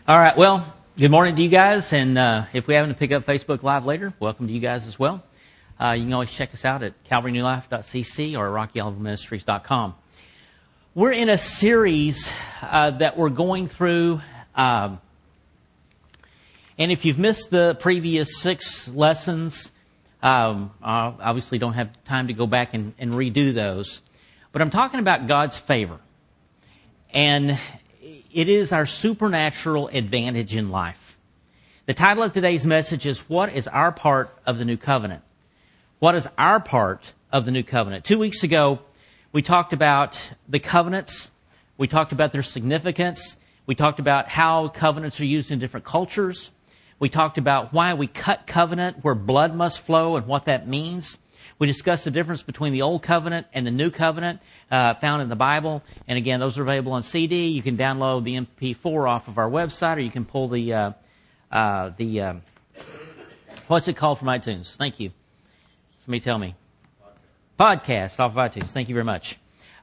All right, well, good morning to you guys, and if we happen to pick up Facebook Live later, welcome to you guys as well. You can always check us out at calvarynewlife.cc or rockyoliveministries.com. We're in a series that we're going through, and if you've missed the previous 6 lessons, obviously don't have time to go back and redo those, but I'm talking about God's favor. And it is our supernatural advantage in life. The title of today's message is, What is our part of the new covenant? What is our part of the new covenant? 2 weeks ago, we talked about the covenants. We talked about their significance. We talked about how covenants are used in different cultures. We talked about why we cut covenant, where blood must flow, and what that means. We discussed the difference between the Old Covenant and the New Covenant found in the Bible. And again, those are available on CD. You can download the MP4 off of our website, or you can pull the what's it called from iTunes? Thank you. Somebody tell me. Podcast off of iTunes. Thank you very much.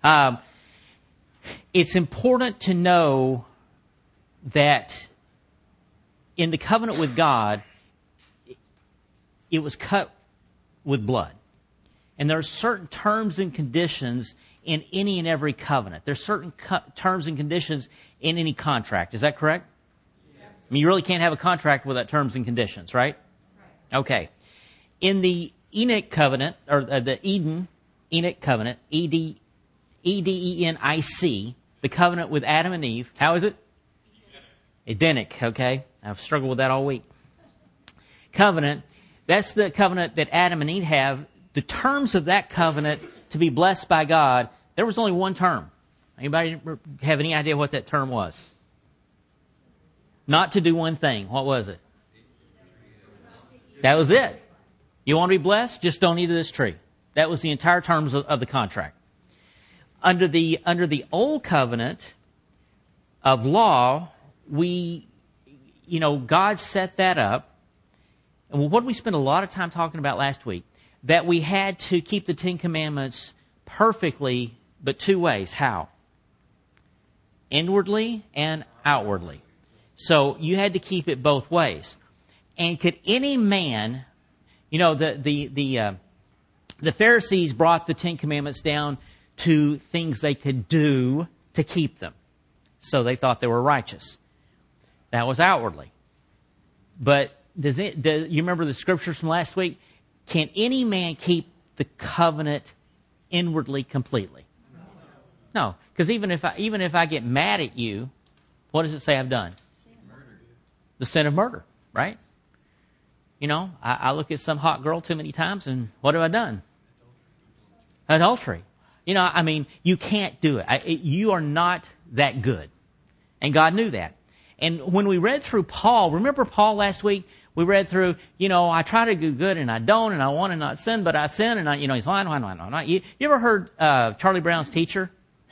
It's important to know that in the covenant with God, it was cut with blood. And there are certain terms and conditions in any and every covenant. There's certain terms and conditions in any contract. Is that correct? Yes. I mean, you really can't have a contract without terms and conditions, right? Right. Okay. In the Enoch covenant, or the Enoch covenant, Edenic, the covenant with Adam and Eve, how is it? Edenic, okay. I've struggled with that all week. Covenant, that's the covenant that Adam and Eve have. The terms of that covenant to be blessed by God, there was only one term. Anybody have any idea what that term was? Not to do one thing. What was it? That was it. You want to be blessed? Just don't eat of this tree. That was the entire terms of the contract. Under the old covenant of law, God set that up. And what did we spend a lot of time talking about last week? That we had to keep the 10 Commandments perfectly, but 2 ways. How? Inwardly and outwardly. So you had to keep it both ways. And could any man, the Pharisees brought the 10 Commandments down to things they could do to keep them. So they thought they were righteous. That was outwardly. But do you remember the scriptures from last week? Can any man keep the covenant inwardly completely? No, because even if I get mad at you, what does it say I've done? The sin of murder, right? I look at some hot girl too many times, and what have I done? Adultery. You can't do it. You are not that good, and God knew that. And when we read through Paul, remember Paul last week? We read through, I try to do good and I don't, and I want to not sin, but I sin, and he's why. You ever heard Charlie Brown's teacher?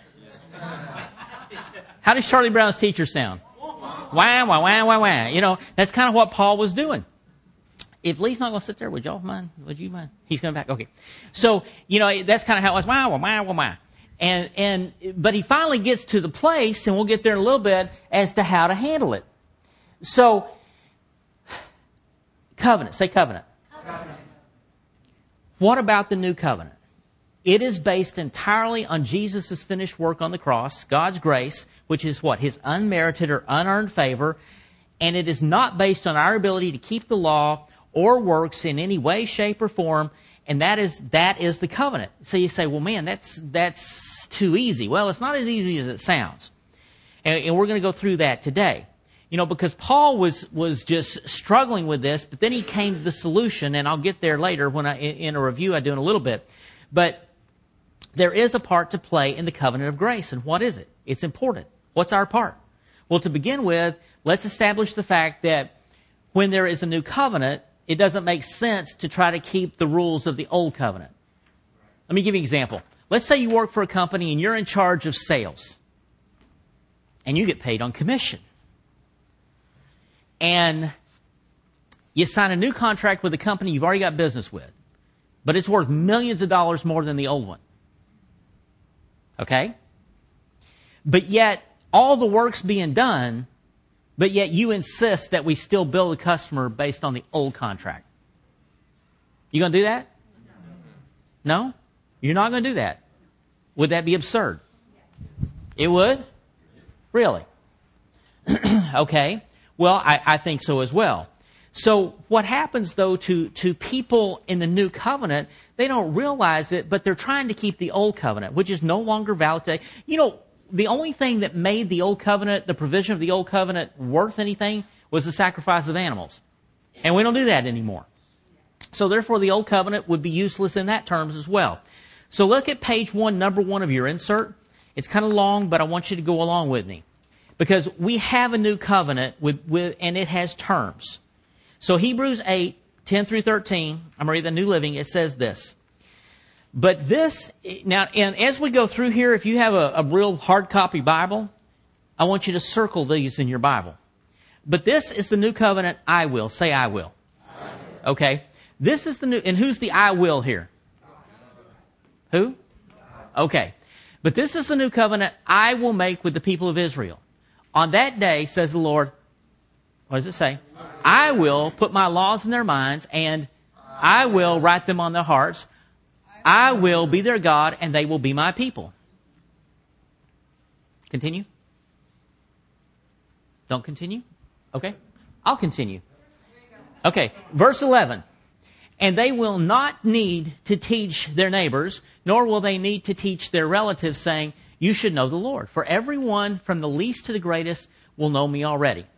How does Charlie Brown's teacher sound? Wah, wah, wah, wah, wah. That's kind of what Paul was doing. If Lee's not going to sit there, would y'all mind? Would you mind? He's coming back. Okay. So, that's kind of how it was. Wah, wah, wah, wah, wah. But he finally gets to the place, and we'll get there in a little bit, as to how to handle it. So, covenant. Say covenant. Covenant. What about the new covenant? It is based entirely on Jesus' finished work on the cross, God's grace, which is what? His unmerited or unearned favor. And it is not based on our ability to keep the law or works in any way, shape, or form. And that is the covenant. So you say, well, man, that's too easy. Well, it's not as easy as it sounds. And we're going to go through that today. Because Paul was just struggling with this, but then he came to the solution, and I'll get there later when in a review I do in a little bit. But there is a part to play in the covenant of grace, and what is it? It's important. What's our part? Well, to begin with, let's establish the fact that when there is a new covenant, it doesn't make sense to try to keep the rules of the old covenant. Let me give you an example. Let's say you work for a company and you're in charge of sales, and you get paid on commission. And you sign a new contract with a company you've already got business with, but it's worth millions of dollars more than the old one. Okay? But yet, all the work's being done but yet you insist that we still bill the customer based on the old contract. You going to do that? No? You're not going to do that. Would that be absurd? It would? Really? Okay. Well, I think so as well. So what happens, though, to people in the new covenant, they don't realize it, but they're trying to keep the old covenant, which is no longer valid today. You know, the only thing that made the old covenant, the provision of the old covenant, worth anything was the sacrifice of animals. And we don't do that anymore. So therefore, the old covenant would be useless in that terms as well. So look at page 1, number 1 of your insert. It's kind of long, but I want you to go along with me. Because we have a new covenant and it has terms. So Hebrews 8, 10 through 13, I'm reading the New Living, it says this. But this, now, and as we go through here, if you have a real hard copy Bible, I want you to circle these in your Bible. But this is the new covenant, I will. Say I will. I will. Okay. This is the new, and who's the I will here? Who? Okay. But this is the new covenant I will make with the people of Israel. On that day, says the Lord, what does it say? I will put my laws in their minds, and I will write them on their hearts. I will be their God, and they will be my people. Continue? Don't continue? Okay. I'll continue. Okay. Verse 11. And they will not need to teach their neighbors, nor will they need to teach their relatives, saying, you should know the Lord. For everyone from the least to the greatest will know me already.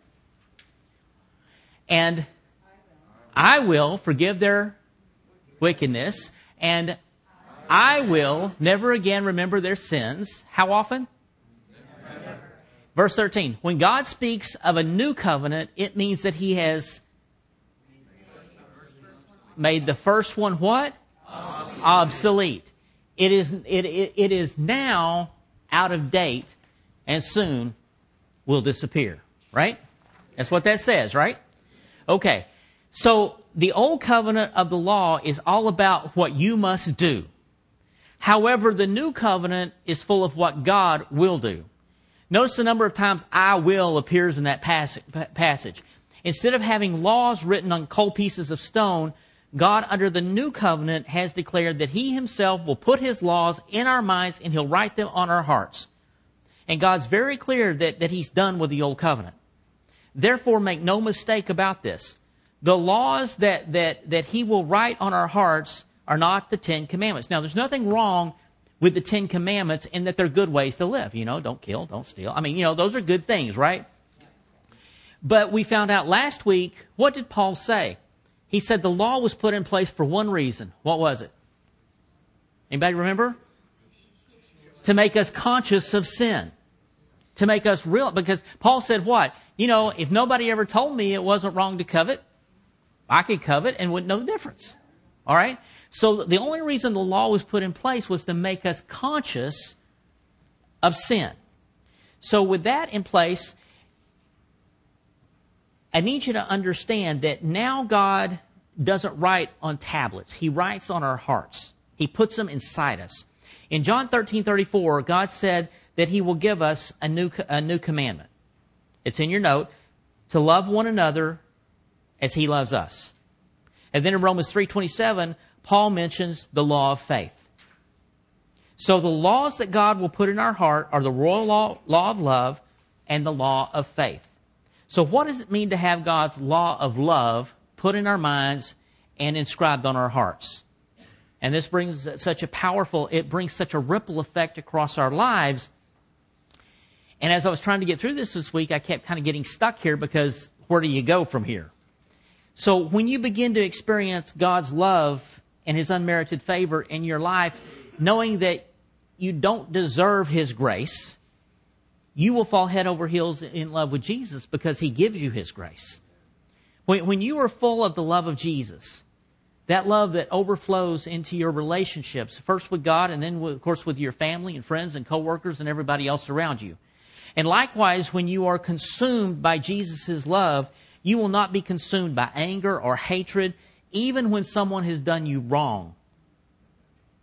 And I will forgive their wickedness, and I will never again remember their sins. How often? Never. Verse 13. When God speaks of a new covenant, it means that He has made the first one what? Obsolete. It is now out of date and soon will disappear. Right? That's what that says, right? Okay. So the old covenant of the law is all about what you must do. However, the new covenant is full of what God will do. Notice the number of times I will appears in that passage. Instead of having laws written on cold pieces of stone, God, under the new covenant, has declared that He Himself will put His laws in our minds and He'll write them on our hearts. And God's very clear that He's done with the old covenant. Therefore, make no mistake about this. The laws that He will write on our hearts are not the 10 Commandments. Now, there's nothing wrong with the 10 Commandments in that they're good ways to live. You know, don't kill, don't steal. I mean, you know, those are good things, right? But we found out last week, what did Paul say? He said the law was put in place for one reason. What was it? Anybody remember? To make us conscious of sin. To make us real. Because Paul said what? You know, if nobody ever told me it wasn't wrong to covet, I could covet and wouldn't know the difference. All right? So the only reason the law was put in place was to make us conscious of sin. So with that in place, I need you to understand that now God doesn't write on tablets. He writes on our hearts. He puts them inside us. In John 13:34, God said that He will give us a new commandment. It's in your note, to love one another as He loves us. And then in Romans 3:27, Paul mentions the law of faith. So the laws that God will put in our heart are the royal law of love and the law of faith. So what does it mean to have God's law of love put in our minds and inscribed on our hearts? And this brings such a ripple effect across our lives. And as I was trying to get through this week, I kept kind of getting stuck here because where do you go from here? So when you begin to experience God's love and His unmerited favor in your life, knowing that you don't deserve His grace, you will fall head over heels in love with Jesus because He gives you His grace. When you are full of the love of Jesus, that love that overflows into your relationships, first with God and then, of course, with your family and friends and coworkers and everybody else around you. And likewise, when you are consumed by Jesus' love, you will not be consumed by anger or hatred, even when someone has done you wrong,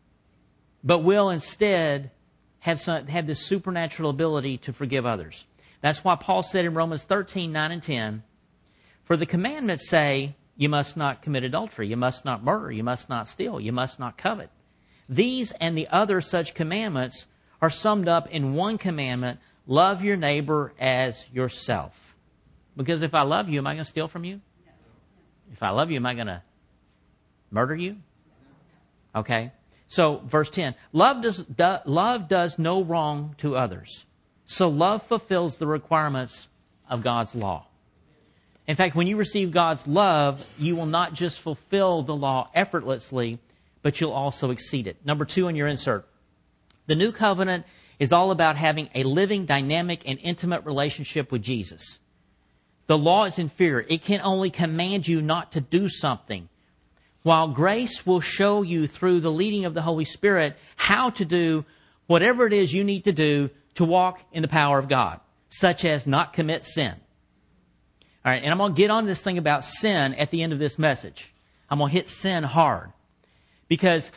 but will instead have this supernatural ability to forgive others. That's why Paul said in Romans 13, 9 and 10, for the commandments say, you must not commit adultery, you must not murder, you must not steal, you must not covet. These and the other such commandments are summed up in one commandment, love your neighbor as yourself. Because if I love you, am I going to steal from you? If I love you, am I going to murder you? Okay. So, verse 10, love does no wrong to others. So love fulfills the requirements of God's law. In fact, when you receive God's love, you will not just fulfill the law effortlessly, but you'll also exceed it. Number 2 in your insert. The new covenant is all about having a living, dynamic, and intimate relationship with Jesus. The law is inferior. It can only command you not to do something, while grace will show you through the leading of the Holy Spirit how to do whatever it is you need to do to walk in the power of God, such as not commit sin. All right, and I'm going to get on this thing about sin at the end of this message. I'm going to hit sin hard. Because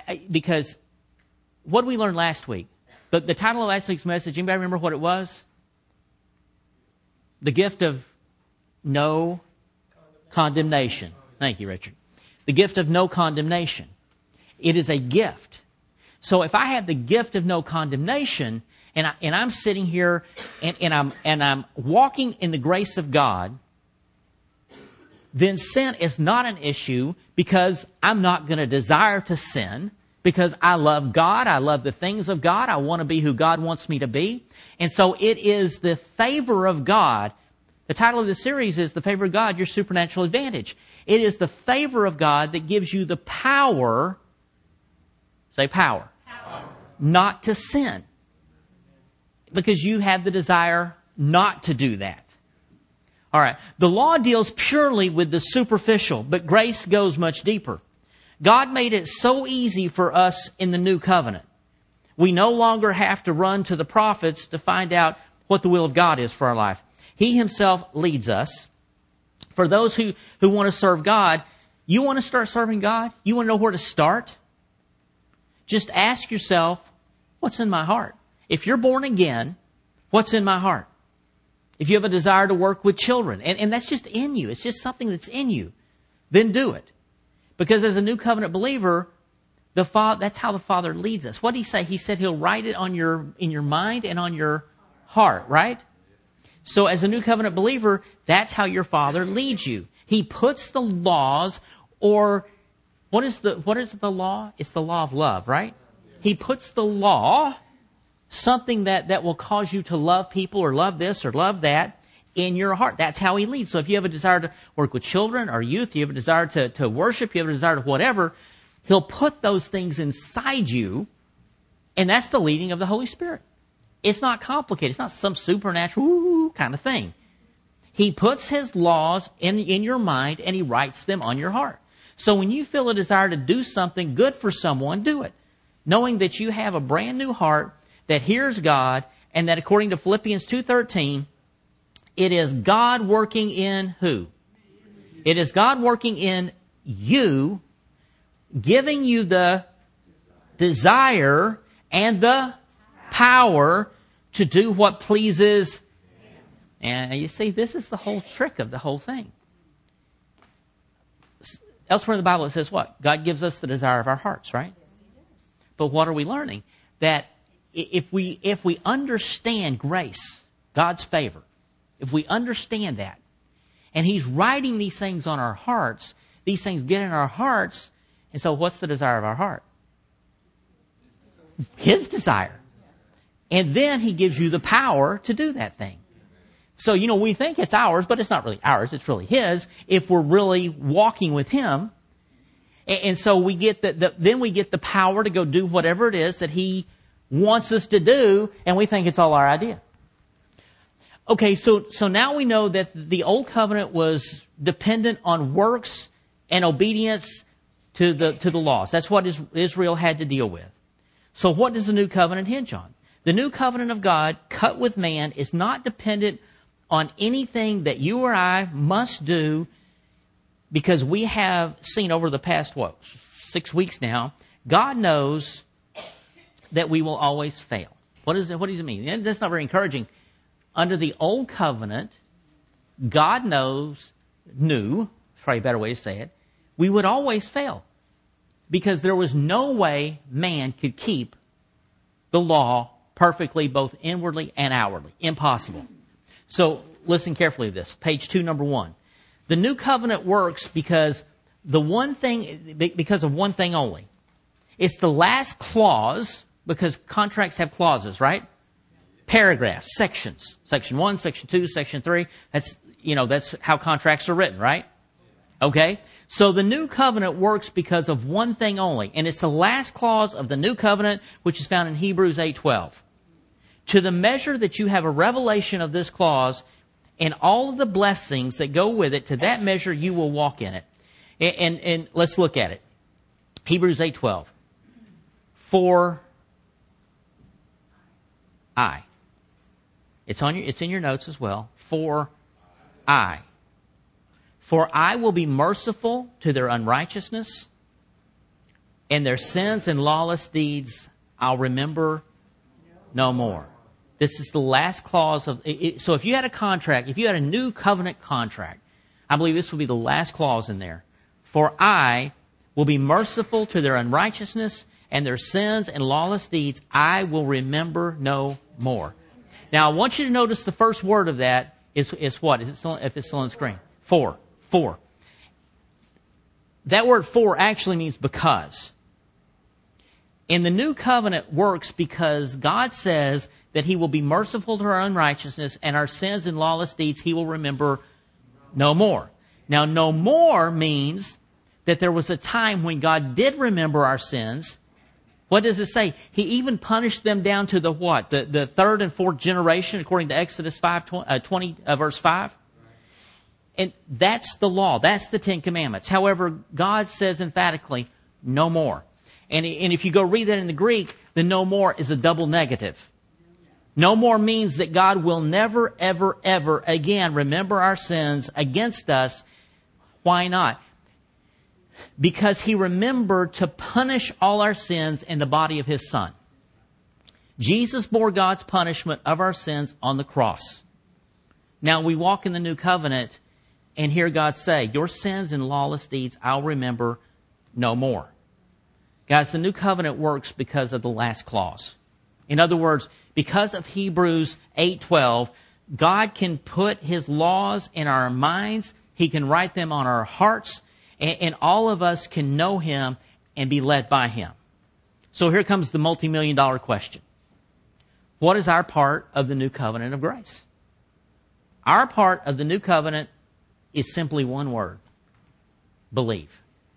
what did we learn last week? The title of last week's message, anybody remember what it was? The gift of no condemnation. Thank you, Richard. The gift of no condemnation. It is a gift. So if I have the gift of no condemnation, and I'm sitting here and I'm walking in the grace of God, then sin is not an issue because I'm not going to desire to sin because I love God. I love the things of God. I want to be who God wants me to be. And so it is the favor of God. The title of the series is The Favor of God, Your Supernatural Advantage. It is the favor of God that gives you the power, say power, not to sin. Because you have the desire not to do that. All right. The law deals purely with the superficial, but grace goes much deeper. God made it so easy for us in the new covenant. We no longer have to run to the prophets to find out what the will of God is for our life. He himself leads us. For those who want to serve God, you want to start serving God? You want to know where to start? Just ask yourself, what's in my heart? If you're born again, what's in my heart? If you have a desire to work with children, and that's just in you, it's just something that's in you, then do it. Because as a new covenant believer, that's how the Father leads us. What did he say? He said he'll write it in your mind and on your heart, right? So as a new covenant believer, that's how your Father leads you. He puts the laws, or what is the law? It's the law of love, right? He puts the law, something that will cause you to love people or love this or love that, in your heart. That's how he leads. So if you have a desire to work with children or youth, you have a desire to worship, you have a desire to whatever, he'll put those things inside you, and that's the leading of the Holy Spirit. It's not complicated. It's not some supernatural kind of thing. He puts his laws in your mind, and he writes them on your heart. So when you feel a desire to do something good for someone, do it. Knowing that you have a brand new heart that hears God, and that according to Philippians 2:13, it is God working in who? It is God working in you, giving you the desire and the power to do what pleases. And you see, this is the whole trick of the whole thing. Elsewhere in the Bible it says what? God gives us the desire of our hearts, right? But what are we learning? That if we understand grace, God's favor, if we understand that, and he's writing these things on our hearts, these things get in our hearts, and so what's the desire of our heart? His desire. And then he gives you the power to do that thing. So, we think it's ours, but it's not really ours, it's really his, if we're really walking with him. And so we get then we get the power to go do whatever it is that he wants us to do, and we think it's all our idea. Okay, so now we know that the old covenant was dependent on works and obedience to the laws. That's what Israel had to deal with. So what does the new covenant hinge on? The new covenant of God, cut with man, is not dependent on anything that you or I must do, because we have seen over the past, 6 weeks now, God knows that we will always fail. What does it mean? And that's not very encouraging. under the old covenant, God knew, probably a better way to say it, we would always fail. Because there was no way man could keep the law perfectly, both inwardly and outwardly. Impossible. So listen carefully to this. Page 2, number 1. The new covenant works because of one thing only. It's the last clause, because contracts have clauses, right? Paragraphs, sections. Section 1, Section 2, Section 3. That's how contracts are written, right? Okay? So the new covenant works because of one thing only, and it's the last clause of the new covenant, which is found in Hebrews 8:12. To the measure that you have a revelation of this clause and all of the blessings that go with it, to that measure you will walk in it. And let's look at it. Hebrews 8:12. For I. It's in your notes as well. For I. For I will be merciful to their unrighteousness, and their sins and lawless deeds I'll remember no more. This is the last clause of it. So if you had a contract, if you had a new covenant contract, I believe this will be the last clause in there. For I will be merciful to their unrighteousness, and their sins and lawless deeds I will remember no more. Now I want you to notice the first word of that is what? Is it still, if it's still on the screen? For. That word for actually means because. And the new covenant works because God says that He will be merciful to our unrighteousness, and our sins and lawless deeds He will remember no more. Now, no more means that there was a time when God did remember our sins. What does it say? He even punished them down to the what? The third and fourth generation, according to Exodus 20, verse 5. And that's the law. That's the Ten Commandments. However, God says emphatically, no more. And if you go read that in the Greek, the no more is a double negative. No more means that God will never, ever, ever again remember our sins against us. Why not? Because He remembered to punish all our sins in the body of His Son. Jesus bore God's punishment of our sins on the cross. Now we walk in the new covenant and hear God say, your sins and lawless deeds I'll remember no more. Guys, the new covenant works because of the last clause. In other words, because of Hebrews 8:12, God can put His laws in our minds. He can write them on our hearts. And all of us can know Him and be led by Him. So here comes the multi-million-dollar question. What is our part of the new covenant of grace? Our part of the new covenant is simply one word. Believe.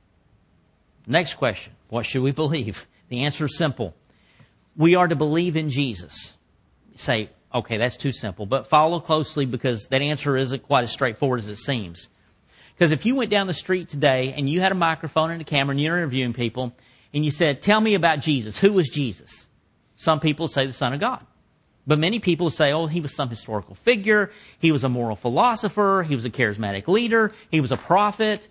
Next question. What should we believe? The answer is simple. We are to believe in Jesus. You say, okay, that's too simple. But follow closely, because that answer isn't quite as straightforward as it seems. Because if you went down the street today and you had a microphone and a camera and you're interviewing people and you said, tell me about Jesus. Who was Jesus? Some people say the Son of God. But many people say, oh, He was some historical figure. He was a moral philosopher. He was a charismatic leader. He was a prophet.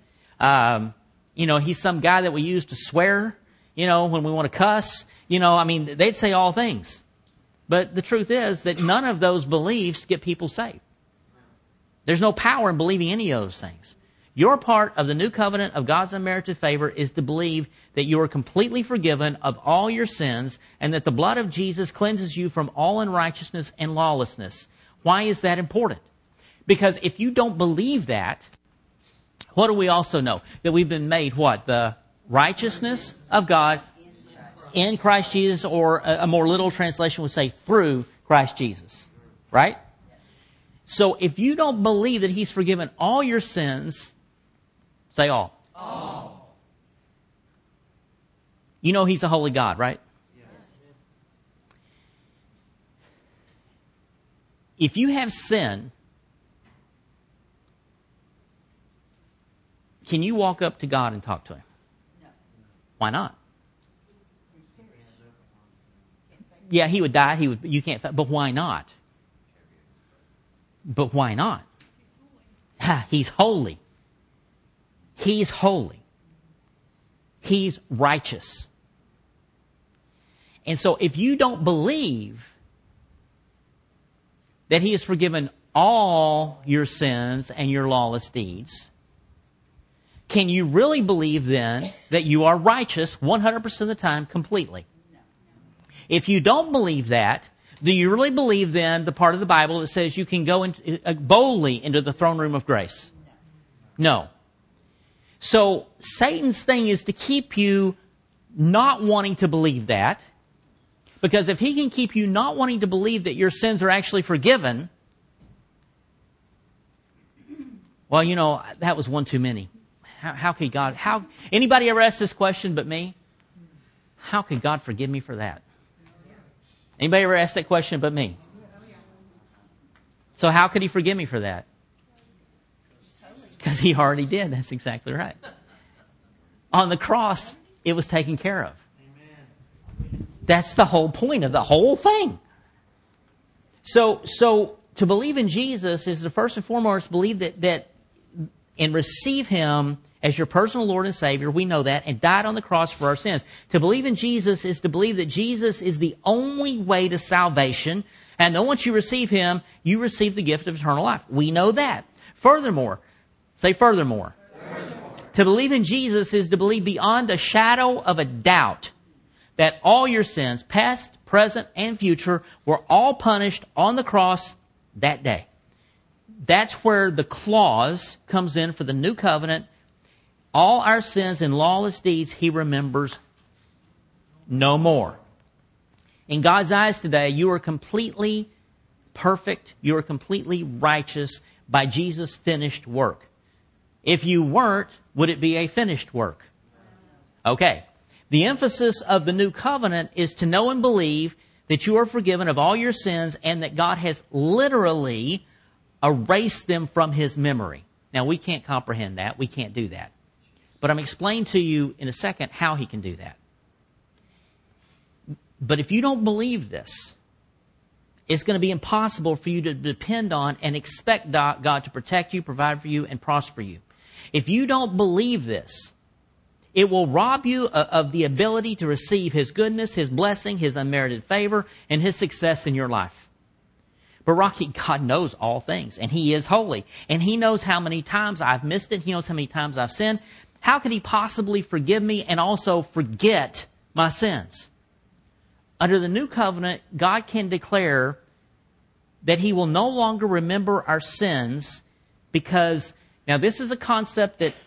He's some guy that we use to swear, when we want to cuss. They'd say all things. But the truth is that none of those beliefs get people saved. There's no power in believing any of those things. Your part of the new covenant of God's unmerited favor is to believe that you are completely forgiven of all your sins and that the blood of Jesus cleanses you from all unrighteousness and lawlessness. Why is that important? Because if you don't believe that, what do we also know? That we've been made what? The righteousness of God in Christ Jesus, or a more literal translation would say through Christ Jesus. Right? So if you don't believe that He's forgiven all your sins, say all. All. You know He's a holy God, right? Yes. If you have sin, can you walk up to God and talk to Him? No. Why not? Yeah, He would die. You can't. But why not? But why not? He's holy. He's holy. He's righteous. And so if you don't believe that He has forgiven all your sins and your lawless deeds, can you really believe then that you are righteous 100% of the time completely? If you don't believe that, do you really believe then the part of the Bible that says you can go boldly into the throne room of grace? No. So Satan's thing is to keep you not wanting to believe that, because if he can keep you not wanting to believe that your sins are actually forgiven, well, you know, that was one too many. How could God, anybody ever ask this question but me? How could God forgive me for that? Anybody ever ask that question but me? So how could He forgive me for that? Because He already did. That's exactly right. On the cross, it was taken care of. That's the whole point of the whole thing. So to believe in Jesus is to first and foremost believe that and receive Him as your personal Lord and Savior. We know that, and died on the cross for our sins. To believe in Jesus is to believe that Jesus is the only way to salvation, and that once you receive Him, you receive the gift of eternal life. We know that. Furthermore, say furthermore. To believe in Jesus is to believe beyond a shadow of a doubt that all your sins, past, present, and future, were all punished on the cross that day. That's where the clause comes in for the new covenant. All our sins and lawless deeds He remembers no more. In God's eyes today, you are completely perfect. You are completely righteous by Jesus' finished work. If you weren't, would it be a finished work? Okay. The emphasis of the new covenant is to know and believe that you are forgiven of all your sins and that God has literally erased them from His memory. Now, we can't comprehend that. We can't do that. But I'm explaining to you in a second how He can do that. But if you don't believe this, it's going to be impossible for you to depend on and expect God to protect you, provide for you, and prosper you. If you don't believe this, it will rob you of the ability to receive His goodness, His blessing, His unmerited favor, and His success in your life. But Rocky, God knows all things, and He is holy. And He knows how many times I've missed it. He knows how many times I've sinned. How could He possibly forgive me and also forget my sins? Under the new covenant, God can declare that He will no longer remember our sins because, now this is a concept that,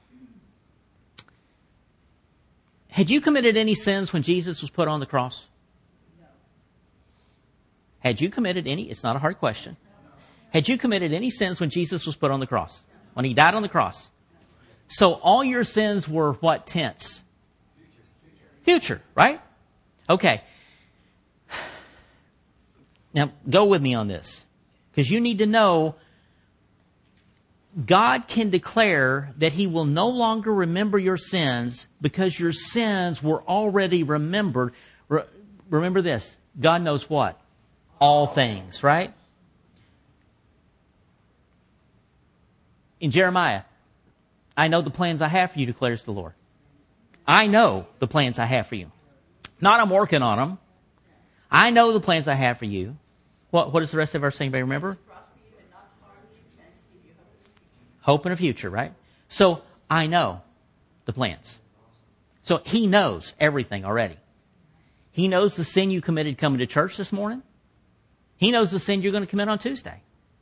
had you committed any sins when Jesus was put on the cross? No. Had you committed any? It's not a hard question. Had you committed any sins when Jesus was put on the cross? When He died on the cross? So all your sins were what tense? Future, right? Okay. Now, go with me on this. Because you need to know God can declare that He will no longer remember your sins because your sins were already remembered. Remember this. God knows what? All things, right? In Jeremiah, I know the plans I have for you, declares the Lord. I know the plans I have for you. Not I'm working on them. I know the plans I have for you. What does the rest of our saying? Anybody remember? Hope in a future, right? So I know the plans. So He knows everything already. He knows the sin you committed coming to church this morning. He knows the sin you're going to commit on Tuesday.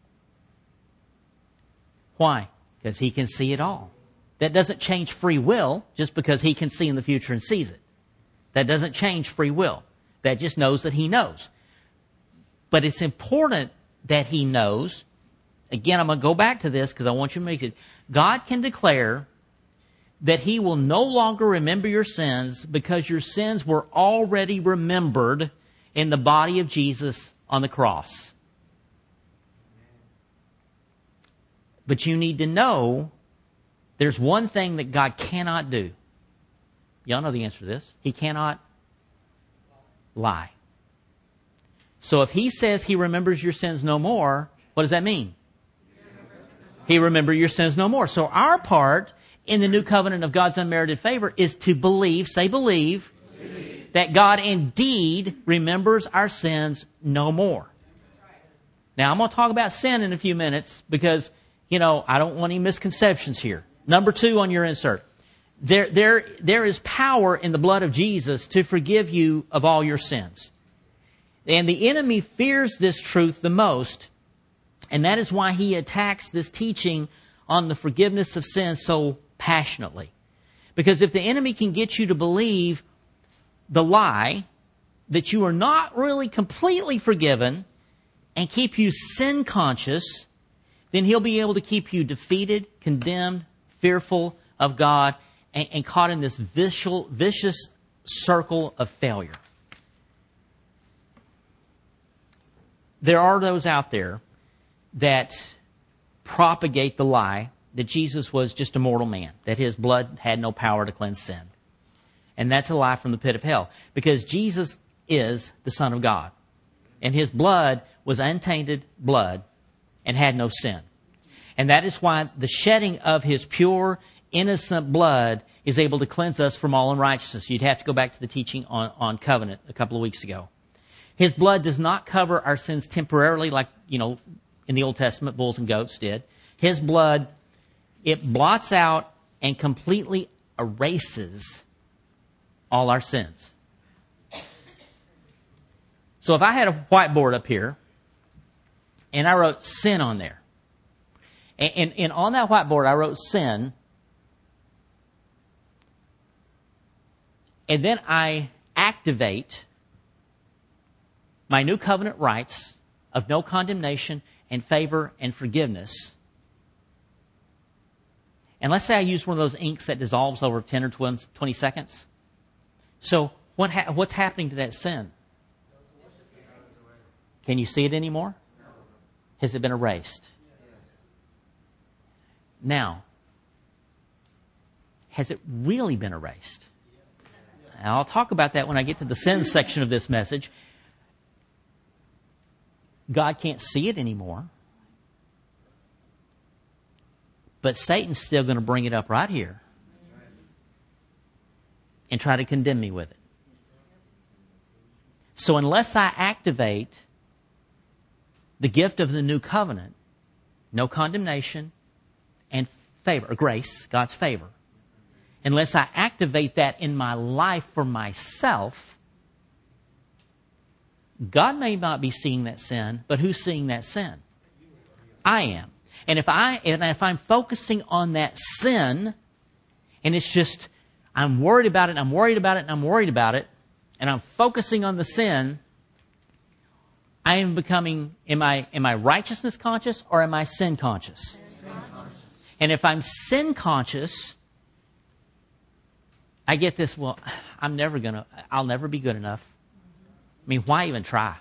Why? Because He can see it all. That doesn't change free will just because He can see in the future and sees it. That doesn't change free will. That just knows that He knows. But it's important that He knows. Again, I'm going to go back to this because I want you to make it. God can declare that He will no longer remember your sins because your sins were already remembered in the body of Jesus on the cross. But you need to know there's one thing that God cannot do. Y'all know the answer to this. He cannot lie. So if He says He remembers your sins no more, what does that mean? He remembers your sins no more. So our part in the new covenant of God's unmerited favor is to believe, say believe, that God indeed remembers our sins no more. Now, I'm going to talk about sin in a few minutes because, I don't want any misconceptions here. Number 2 on your insert. There is power in the blood of Jesus to forgive you of all your sins. And the enemy fears this truth the most, and that is why he attacks this teaching on the forgiveness of sins so passionately. Because if the enemy can get you to believe the lie that you are not really completely forgiven and keep you sin conscious, then he'll be able to keep you defeated, condemned, fearful of God, and caught in this vicious circle of failure. There are those out there that propagate the lie that Jesus was just a mortal man, that his blood had no power to cleanse sin. And that's a lie from the pit of hell, because Jesus is the Son of God. And his blood was untainted blood and had no sin. And that is why the shedding of his pure, innocent blood is able to cleanse us from all unrighteousness. You'd have to go back to the teaching on covenant a couple of weeks ago. His blood does not cover our sins temporarily like, in the Old Testament, bulls and goats did. His blood, it blots out and completely erases all our sins. So if I had a whiteboard up here and I wrote sin on there, and on that whiteboard I wrote sin, and then I activate my new covenant rights of no condemnation and favor and forgiveness. And let's say I use one of those inks that dissolves over 10 or 20 seconds. So what's happening to that sin? Can you see it anymore? Has it been erased? Now, has it really been erased? And I'll talk about that when I get to the sin section of this message. God can't see it anymore. But Satan's still going to bring it up right here and try to condemn me with it. So unless I activate the gift of the new covenant, no condemnation and favor, or grace, God's favor, unless I activate that in my life for myself, God may not be seeing that sin, but who's seeing that sin? I am. And if I'm focusing on that sin, and it's just, I'm worried about it, and I'm worried about it, and I'm worried about it, and I'm focusing on the sin, I am becoming, am I righteousness conscious or am I sin conscious? And if I'm sin conscious, I get this, well, I'll never be good enough. I mean, why even try?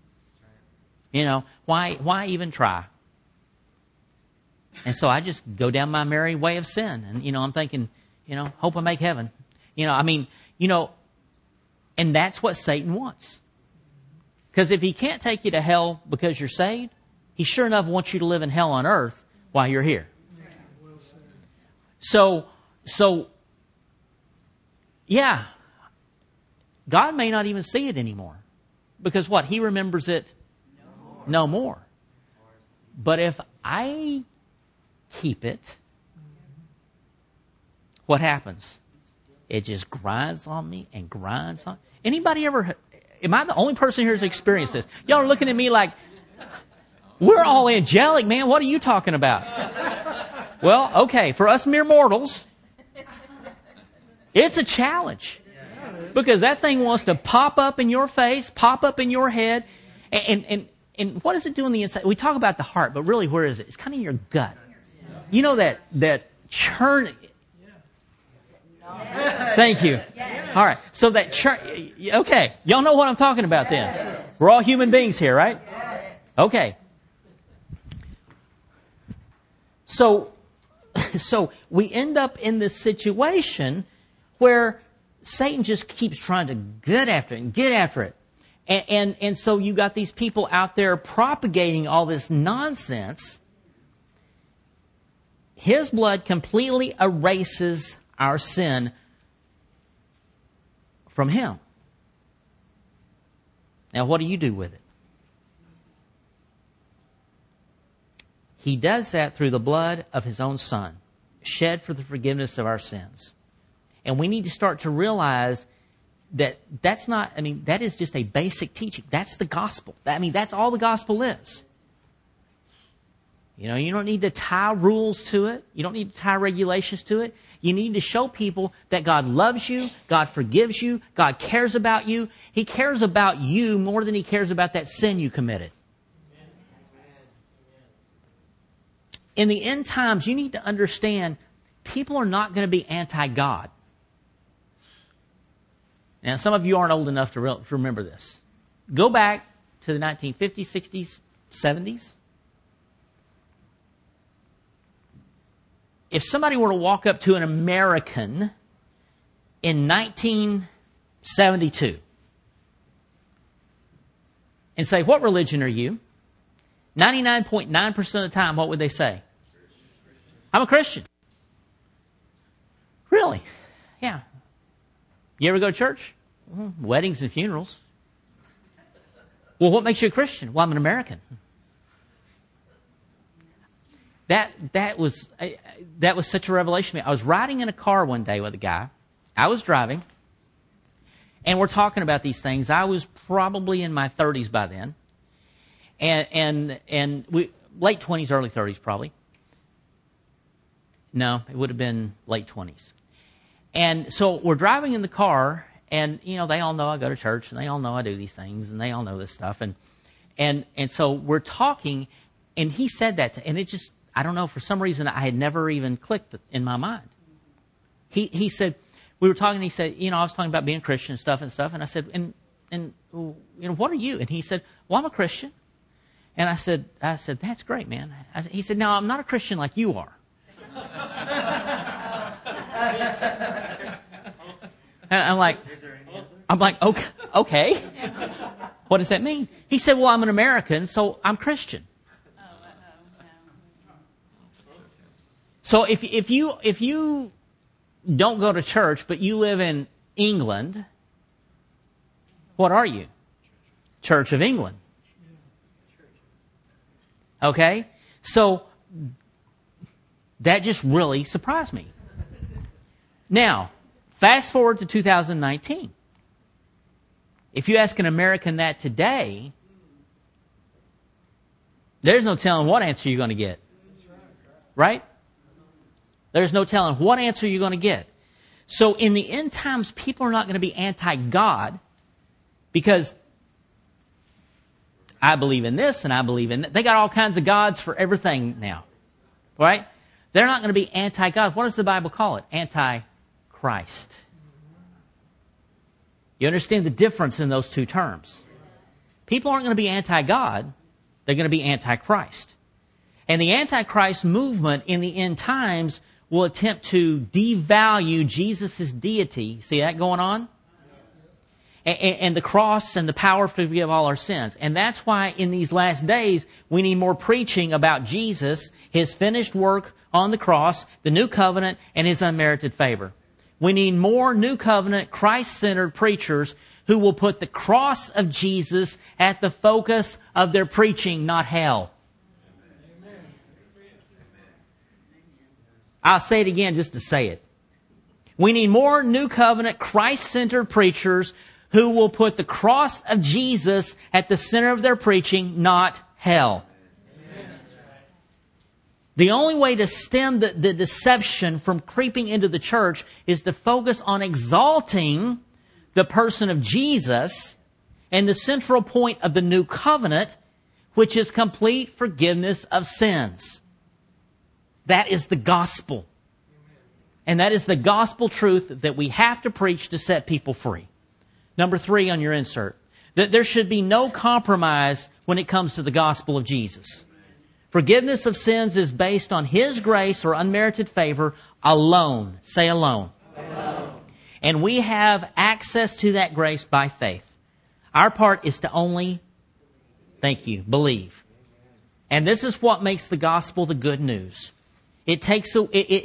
Why even try? And so I just go down my merry way of sin. And, I'm thinking, hope I make heaven. And that's what Satan wants. Because if he can't take you to hell because you're saved, he sure enough wants you to live in hell on earth while you're here. So, yeah, God may not even see it anymore. Because what? He remembers it no more. But if I keep it, what happens? It just grinds on me and grinds on. Anybody ever? Am I the only person here who's experienced this? Y'all are looking at me like, we're all angelic, man. What are you talking about? Well, okay, for us mere mortals, it's a challenge. Because that thing wants to pop up in your face, pop up in your head. And what does it do on the inside? We talk about the heart, but really, where is it? It's kind of in your gut. You know that churn. Thank you. All right. So that churn. Okay. Y'all know what I'm talking about then. We're all human beings here, right? Okay. So we end up in this situation where Satan just keeps trying to get after it and get after it. And so you got these people out there propagating all this nonsense. His blood completely erases our sin from him. Now, what do you do with it? He does that through the blood of His own Son, shed for the forgiveness of our sins. And we need to start to realize that that is just a basic teaching. That's the gospel. That's all the gospel is. You know, you don't need to tie rules to it. You don't need to tie regulations to it. You need to show people that God loves you, God forgives you, God cares about you. He cares about you more than He cares about that sin you committed. In the end times, you need to understand people are not going to be anti-God. Now, some of you aren't old enough to remember this. Go back to the 1950s, 60s, 70s. If somebody were to walk up to an American in 1972 and say, "What religion are you?" 99.9% of the time, what would they say? "I'm a Christian." Really? Yeah. You ever go to church? Weddings and funerals. Well, what makes you a Christian? Well, I'm an American. That was such a revelation to me. I was riding in a car one day with a guy. I was driving, and we're talking about these things. I was probably in my 30s by then, and we late 20s, early 30s probably. No, it would have been late 20s. And so we're driving in the car, and you know they all know I go to church, and they all know I do these things, and they all know this stuff, and so we're talking, and he said that, and it just, I don't know, for some reason I had never even clicked in my mind. He said, we were talking, and he said, you know, I was talking about being a Christian and stuff, and I said, and you know, what are you? And he said, well, I'm a Christian. And I said, that's great, man. He said, no, I'm not a Christian like you are. And I'm like, okay. What does that mean? He said, well, I'm an American, so I'm Christian. So if you don't go to church, but you live in England, what are you? Church of England. Okay? So that just really surprised me. Now, fast forward to 2019. If you ask an American that today, there's no telling what answer you're going to get. Right? There's no telling what answer you're going to get. So in the end times, people are not going to be anti-God because I believe in this and I believe in that. They got all kinds of gods for everything now. Right? They're not going to be anti-God. What does the Bible call it? Anti-Christ. You understand the difference in those two terms? People aren't going to be anti-God. They're going to be anti-Christ. And the Antichrist movement in the end times will attempt to devalue Jesus' deity. See that going on? And the cross and the power to forgive all our sins. And that's why in these last days, we need more preaching about Jesus, His finished work on the cross, the new covenant, and His unmerited favor. We need more new covenant, Christ-centered preachers who will put the cross of Jesus at the focus of their preaching, not hell. I'll say it again just to say it. We need more new covenant, Christ-centered preachers who will put the cross of Jesus at the center of their preaching, not hell. Amen. The only way to stem the deception from creeping into the church is to focus on exalting the person of Jesus and the central point of the new covenant, which is complete forgiveness of sins. That is the gospel. And that is the gospel truth that we have to preach to set people free. Number 3 on your insert. That there should be no compromise when it comes to the gospel of Jesus. Forgiveness of sins is based on His grace or unmerited favor alone. Say alone. Alone. And we have access to that grace by faith. Our part is to only, believe. And this is what makes the gospel the good news. It takes,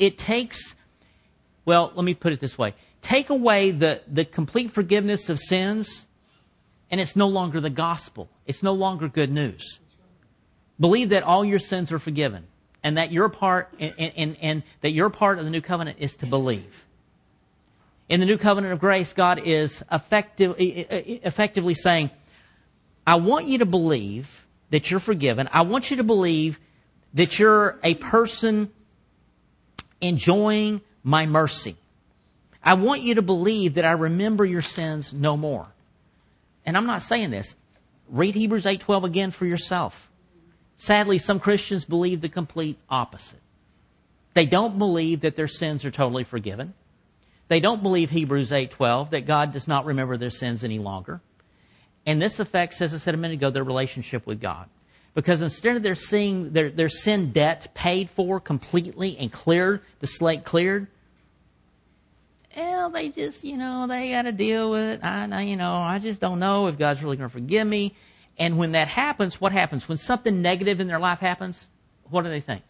well, let me put it this way. Take away the complete forgiveness of sins, and it's no longer the gospel. It's no longer good news. Believe that all your sins are forgiven, and that your part and that your part of the new covenant is to believe. In the new covenant of grace, God is effectively saying, I want you to believe that you're forgiven. I want you to believe that you're a person enjoying my mercy. I want you to believe that I remember your sins no more. And I'm not saying this. Read Hebrews 8:12 again for yourself. Sadly, some Christians believe the complete opposite. They don't believe that their sins are totally forgiven. They don't believe Hebrews 8:12, that God does not remember their sins any longer. And this affects, as I said a minute ago, their relationship with God. Because instead of their seeing their sin debt paid for completely and cleared, the slate cleared, well, they just, they got to deal with it. I just don't know if God's really going to forgive me. And when that happens, what happens? When something negative in their life happens, what do they think?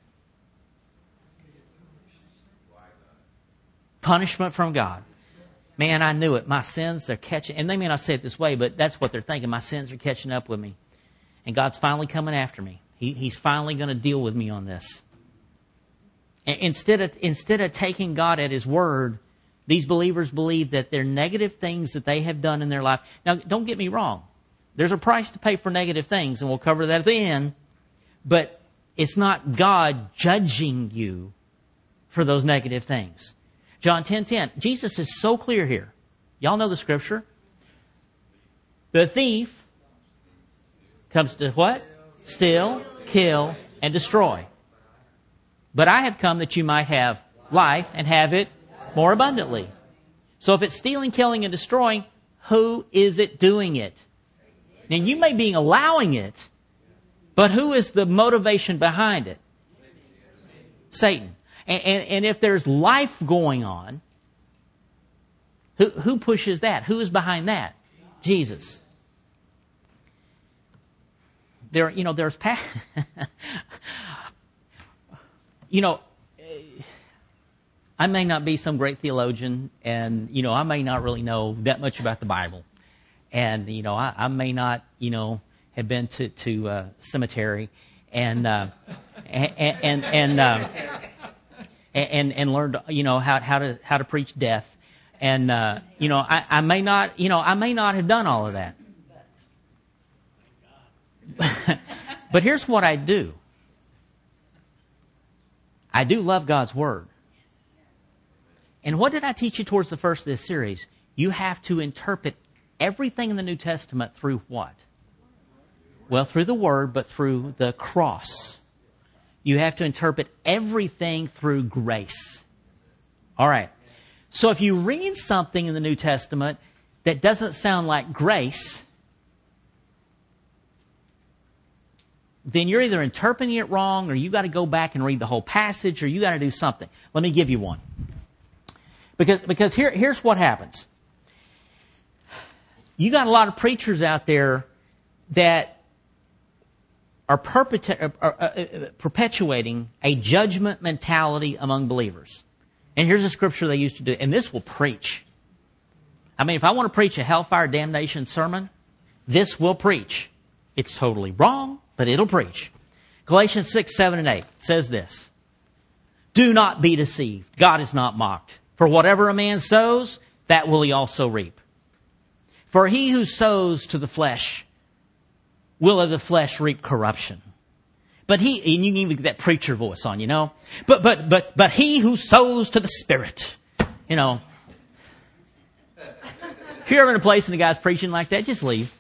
Punishment from God. Man, I knew it. My sins, they're catching. And they may not say it this way, but that's what they're thinking. My sins are catching up with me. And God's finally coming after me. He's finally going to deal with me on this. And instead of taking God at His word, these believers believe that their negative things that they have done in their life. Now, don't get me wrong. There's a price to pay for negative things, and we'll cover that at the end. But it's not God judging you for those negative things. John 10:10. Jesus is so clear here. Y'all know the scripture. The thief comes to what? Steal, kill, and destroy. But I have come that you might have life and have it more abundantly. So if it's stealing, killing, and destroying, who is it doing it? Now you may be allowing it, but who is the motivation behind it? Satan. And if there's life going on, who pushes that? Who is behind that? Jesus. There's I may not be some great theologian, and I may not really know that much about the Bible, and I may not have been to cemetery and learned how to preach death, and I may not have done all of that. But here's what I do. I do love God's Word. And what did I teach you towards the first of this series? You have to interpret everything in the New Testament through what? Well, through the Word, but through the cross. You have to interpret everything through grace. All right. So if you read something in the New Testament that doesn't sound like grace, then you're either interpreting it wrong, or you got to go back and read the whole passage, or you got to do something. Let me give you one. Because here's what happens. You got a lot of preachers out there that are perpetuating a judgment mentality among believers. And here's a scripture they used to do, and this will preach. I mean, if I want to preach a hellfire damnation sermon, this will preach. It's totally wrong, but it'll preach. Galatians 6, 7, and 8 says this. Do not be deceived. God is not mocked. For whatever a man sows, that will he also reap. For he who sows to the flesh will of the flesh reap corruption. But and you can even get that preacher voice on, But he who sows to the Spirit, If you're ever in a place and the guy's preaching like that, just leave.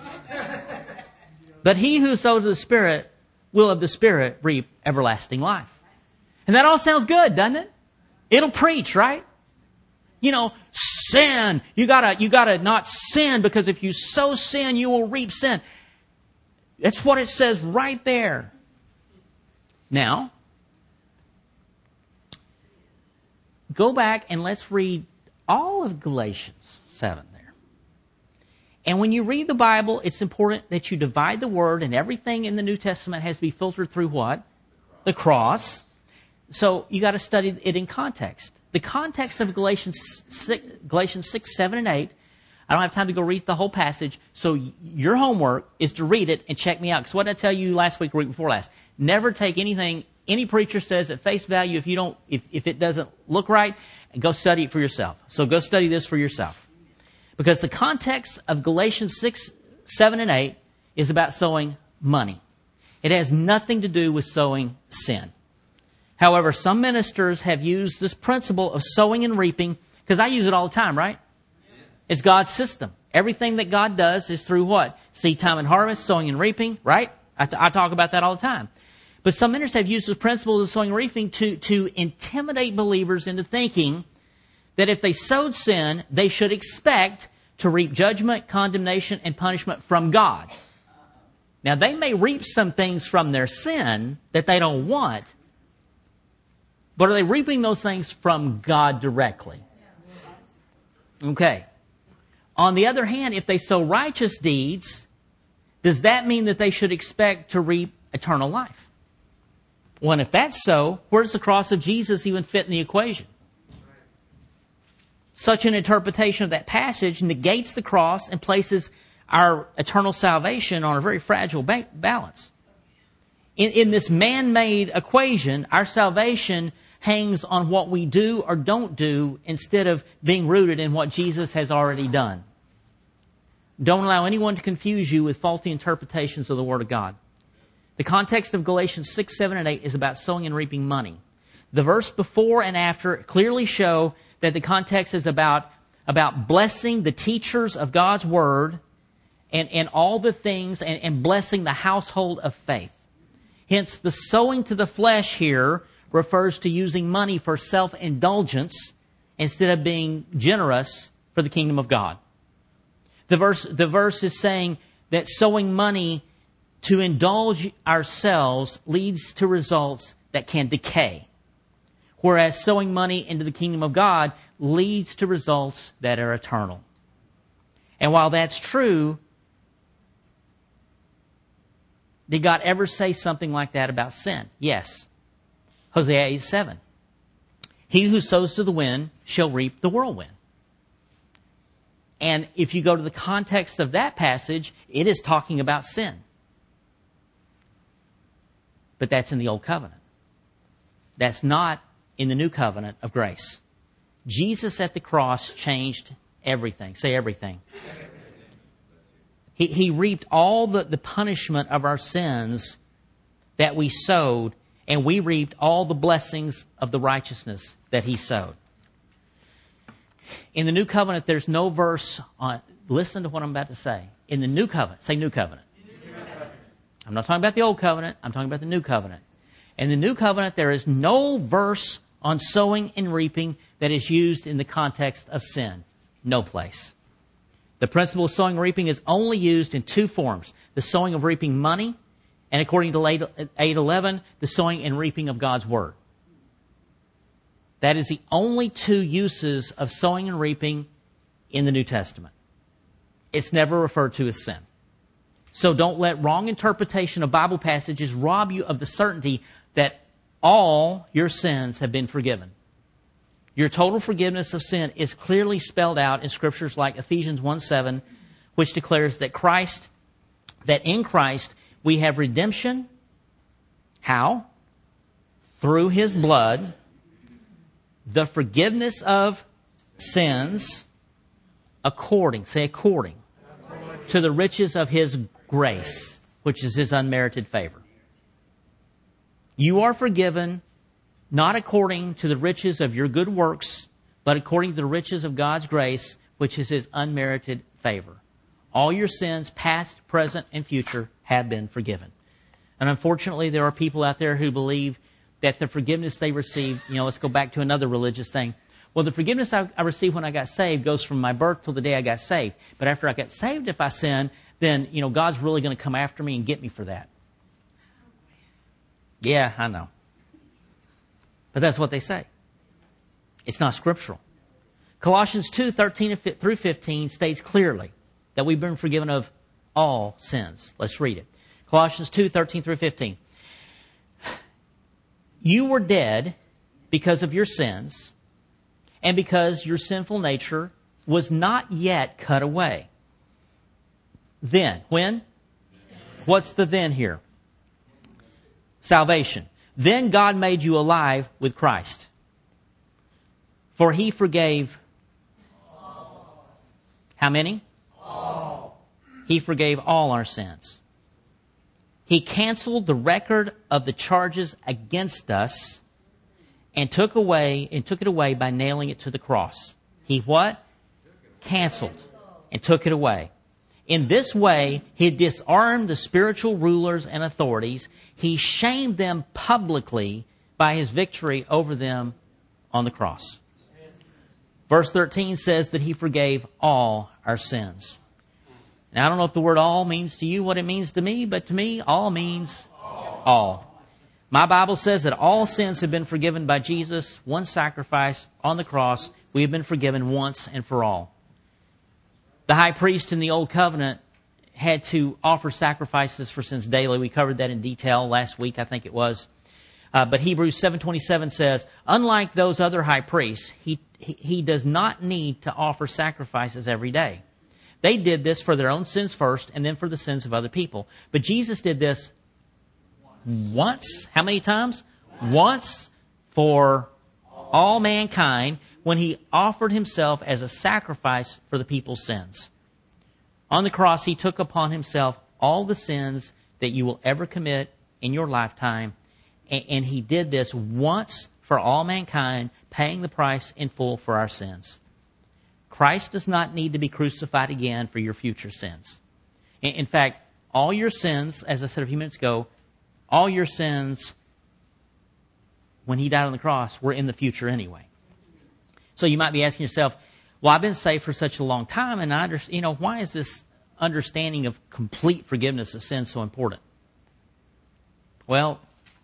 But he who sows to the Spirit will of the Spirit reap everlasting life. And that all sounds good, doesn't it? It'll preach, right? Sin. You gotta not sin, because if you sow sin, you will reap sin. That's what it says right there. Now, go back and let's read all of Galatians 7 there. And when you read the Bible, it's important that you divide the Word, and everything in the New Testament has to be filtered through what? The cross. So you got to study it in context. The context of Galatians 6, 7, and 8, I don't have time to go read the whole passage. So your homework is to read it and check me out. Because what did I tell you last week or week before last? Never take anything any preacher says at face value if it doesn't look right, and go study it for yourself. So go study this for yourself. Because the context of Galatians 6, 7, and 8 is about sowing money. It has nothing to do with sowing sin. However, some ministers have used this principle of sowing and reaping, because I use it all the time, right? It's God's system. Everything that God does is through what? Seed time and harvest, sowing and reaping, right? I talk about that all the time. But some ministers have used this principle of sowing and reaping to intimidate believers into thinking that if they sowed sin, they should expect to reap judgment, condemnation, and punishment from God. Now, they may reap some things from their sin that they don't want, but are they reaping those things from God directly? Okay. On the other hand, if they sow righteous deeds, does that mean that they should expect to reap eternal life? Well, and if that's so, where does the cross of Jesus even fit in the equation? Such an interpretation of that passage negates the cross and places our eternal salvation on a very fragile balance. In this man-made equation, our salvation hangs on what we do or don't do instead of being rooted in what Jesus has already done. Don't allow anyone to confuse you with faulty interpretations of the Word of God. The context of Galatians 6, 7, and 8 is about sowing and reaping money. The verse before and after clearly show that the context is about blessing the teachers of God's Word and all the things and blessing the household of faith. Hence, the sowing to the flesh here refers to using money for self-indulgence instead of being generous for the kingdom of God. The verse is saying that sowing money to indulge ourselves leads to results that can decay, whereas sowing money into the kingdom of God leads to results that are eternal. And while that's true, did God ever say something like that about sin? Yes. Hosea 8:7. He who sows to the wind shall reap the whirlwind. And if you go to the context of that passage, it is talking about sin. But that's in the Old Covenant. That's not in the New Covenant of grace. Jesus at the cross changed everything. Say everything. He reaped all the punishment of our sins that we sowed, and we reaped all the blessings of the righteousness that He sowed. In the New Covenant, there's no verse on... Listen to what I'm about to say. In the New Covenant, say New Covenant. I'm not talking about the Old Covenant. I'm talking about the New Covenant. In the New Covenant, there is no verse on sowing and reaping that is used in the context of sin. No place. The principle of sowing and reaping is only used in two forms. The sowing of reaping money, and according to 8:11, the sowing and reaping of God's Word. That is the only two uses of sowing and reaping in the New Testament. It's never referred to as sin. So don't let wrong interpretation of Bible passages rob you of the certainty that all your sins have been forgiven. Your total forgiveness of sin is clearly spelled out in scriptures like Ephesians 1:7, which declares that in Christ we have redemption. How? Through His blood, the forgiveness of sins according to the riches of His grace, which is His unmerited favor. You are forgiven not according to the riches of your good works, but according to the riches of God's grace, which is His unmerited favor. All your sins, past, present, and future, have been forgiven. And unfortunately, there are people out there who believe that the forgiveness they received, let's go back to another religious thing. Well, the forgiveness I received when I got saved goes from my birth till the day I got saved. But after I got saved, if I sin, then, God's really going to come after me and get me for that. Yeah, I know. But that's what they say. It's not scriptural. Colossians 2:13 through 15 states clearly that we've been forgiven of all sins. Let's read it. Colossians 2:13 through 15. You were dead because of your sins and because your sinful nature was not yet cut away. Then, when? What's the then here? Salvation. Then God made you alive with Christ. For He forgave how many? All. He forgave all our sins. He canceled the record of the charges against us and took it away by nailing it to the cross. He what? Canceled and took it away. In this way, He disarmed the spiritual rulers and authorities. He shamed them publicly by His victory over them on the cross. Verse 13 says that He forgave all our sins. Now, I don't know if the word all means to you what it means to me, but to me, all means all. My Bible says that all sins have been forgiven by Jesus. One sacrifice on the cross. We have been forgiven once and for all. The high priest in the Old Covenant had to offer sacrifices for sins daily. We covered that in detail last week, I think it was. But Hebrews 7:27 says, unlike those other high priests, he does not need to offer sacrifices every day. They did this for their own sins first and then for the sins of other people. But Jesus did this once. How many times? Once for all mankind when He offered Himself as a sacrifice for the people's sins. On the cross, He took upon Himself all the sins that you will ever commit in your lifetime. And He did this once for all mankind, paying the price in full for our sins. Christ does not need to be crucified again for your future sins. In fact, all your sins, as I said a few minutes ago, all your sins, when He died on the cross, were in the future anyway. So you might be asking yourself, well, I've been saved for such a long time, and why is this understanding of complete forgiveness of sins so important? Well,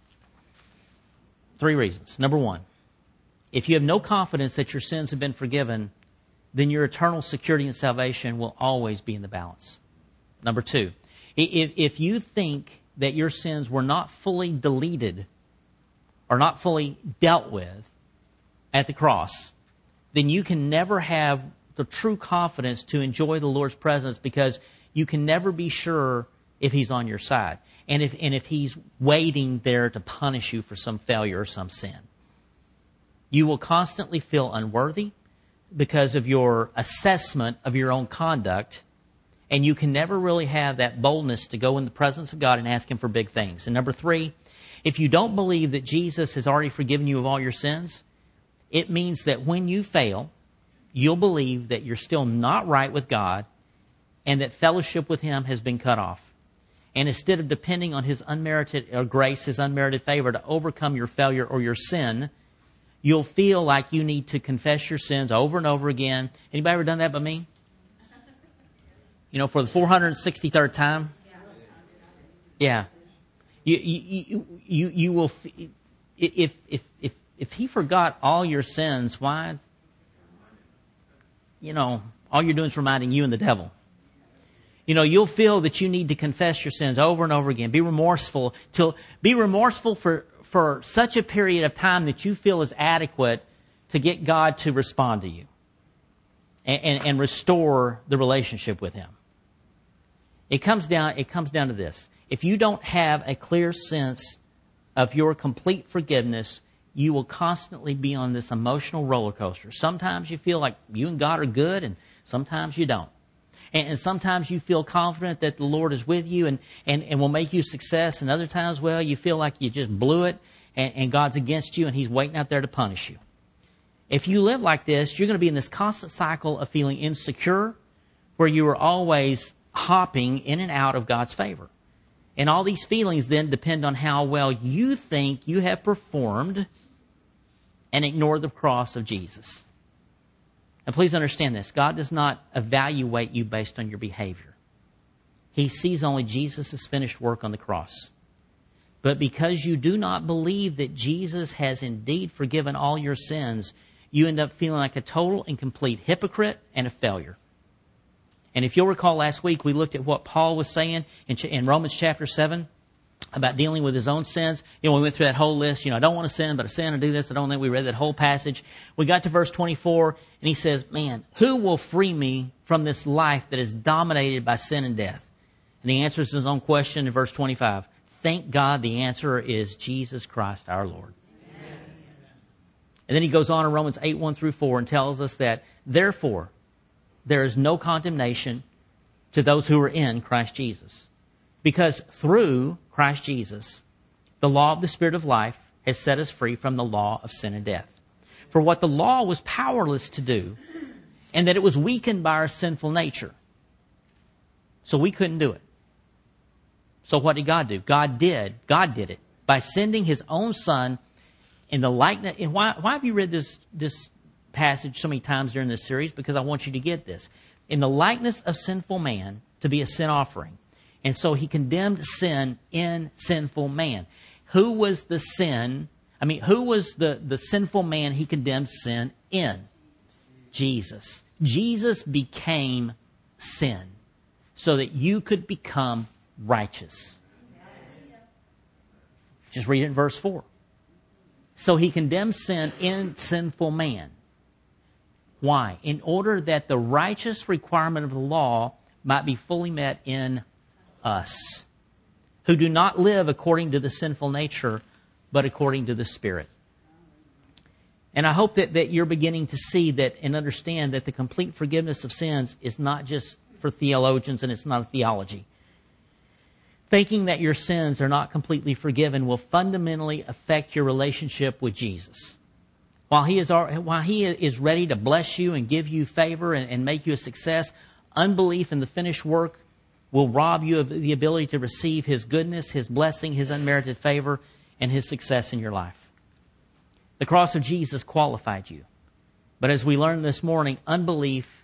3 reasons. Number 1, if you have no confidence that your sins have been forgiven, then your eternal security and salvation will always be in the balance. Number 2, if you think that your sins were not fully deleted or not fully dealt with at the cross, then you can never have the true confidence to enjoy the Lord's presence, because you can never be sure if He's on your side. And if He's waiting there to punish you for some failure or some sin. You will constantly feel unworthy because of your assessment of your own conduct, and you can never really have that boldness to go in the presence of God and ask Him for big things. And number 3, if you don't believe that Jesus has already forgiven you of all your sins, it means that when you fail, you'll believe that you're still not right with God and that fellowship with Him has been cut off. And instead of depending on His unmerited grace, His unmerited favor to overcome your failure or your sin, you'll feel like you need to confess your sins over and over again. Anybody ever done that but me? For the 463rd time? Yeah. You will, if He forgot all your sins, why? All you're doing is reminding you and the devil. You'll feel that you need to confess your sins over and over again. Be remorseful for such a period of time that you feel is adequate to get God to respond to you and restore the relationship with Him. It comes down to this. If you don't have a clear sense of your complete forgiveness, you will constantly be on this emotional roller coaster. Sometimes you feel like you and God are good, and sometimes you don't. And sometimes you feel confident that the Lord is with you and will make you success. And other times, you feel like you just blew it and God's against you and He's waiting out there to punish you. If you live like this, you're going to be in this constant cycle of feeling insecure, where you are always hopping in and out of God's favor. And all these feelings then depend on how well you think you have performed and ignore the cross of Jesus. And please understand this. God does not evaluate you based on your behavior. He sees only Jesus' finished work on the cross. But because you do not believe that Jesus has indeed forgiven all your sins, you end up feeling like a total and complete hypocrite and a failure. And if you'll recall last week, we looked at what Paul was saying in Romans chapter 7. about dealing with his own sins. We went through that whole list. I don't want to sin, but I sin, I do this, I don't think. We read that whole passage. We got to verse 24, and he says, man, who will free me from this life that is dominated by sin and death? And he answers his own question in verse 25. Thank God the answer is Jesus Christ our Lord. Amen. And then he goes on in Romans 8, 1 through 4 and tells us that, therefore, there is no condemnation to those who are in Christ Jesus. Because through Christ Jesus, the law of the Spirit of life has set us free from the law of sin and death. For what the law was powerless to do, and that it was weakened by our sinful nature. So we couldn't do it. So what did God do? God did it by sending His own Son in the likeness. And why have you read this passage so many times during this series? Because I want you to get this. In the likeness of sinful man to be a sin offering. And so He condemned sin in sinful man. Who was the sin? Who was the sinful man He condemned sin in? Jesus. Jesus became sin so that you could become righteous. Just read it in verse 4. So He condemned sin in sinful man. Why? In order that the righteous requirement of the law might be fully met in us, who do not live according to the sinful nature, but according to the Spirit. And I hope that you're beginning to see that and understand that the complete forgiveness of sins is not just for theologians and it's not a theology. Thinking that your sins are not completely forgiven will fundamentally affect your relationship with Jesus. While He is ready to bless you and give you favor and make you a success, unbelief in the finished work will rob you of the ability to receive His goodness, His blessing, His unmerited favor, and His success in your life. The cross of Jesus qualified you. But as we learned this morning, unbelief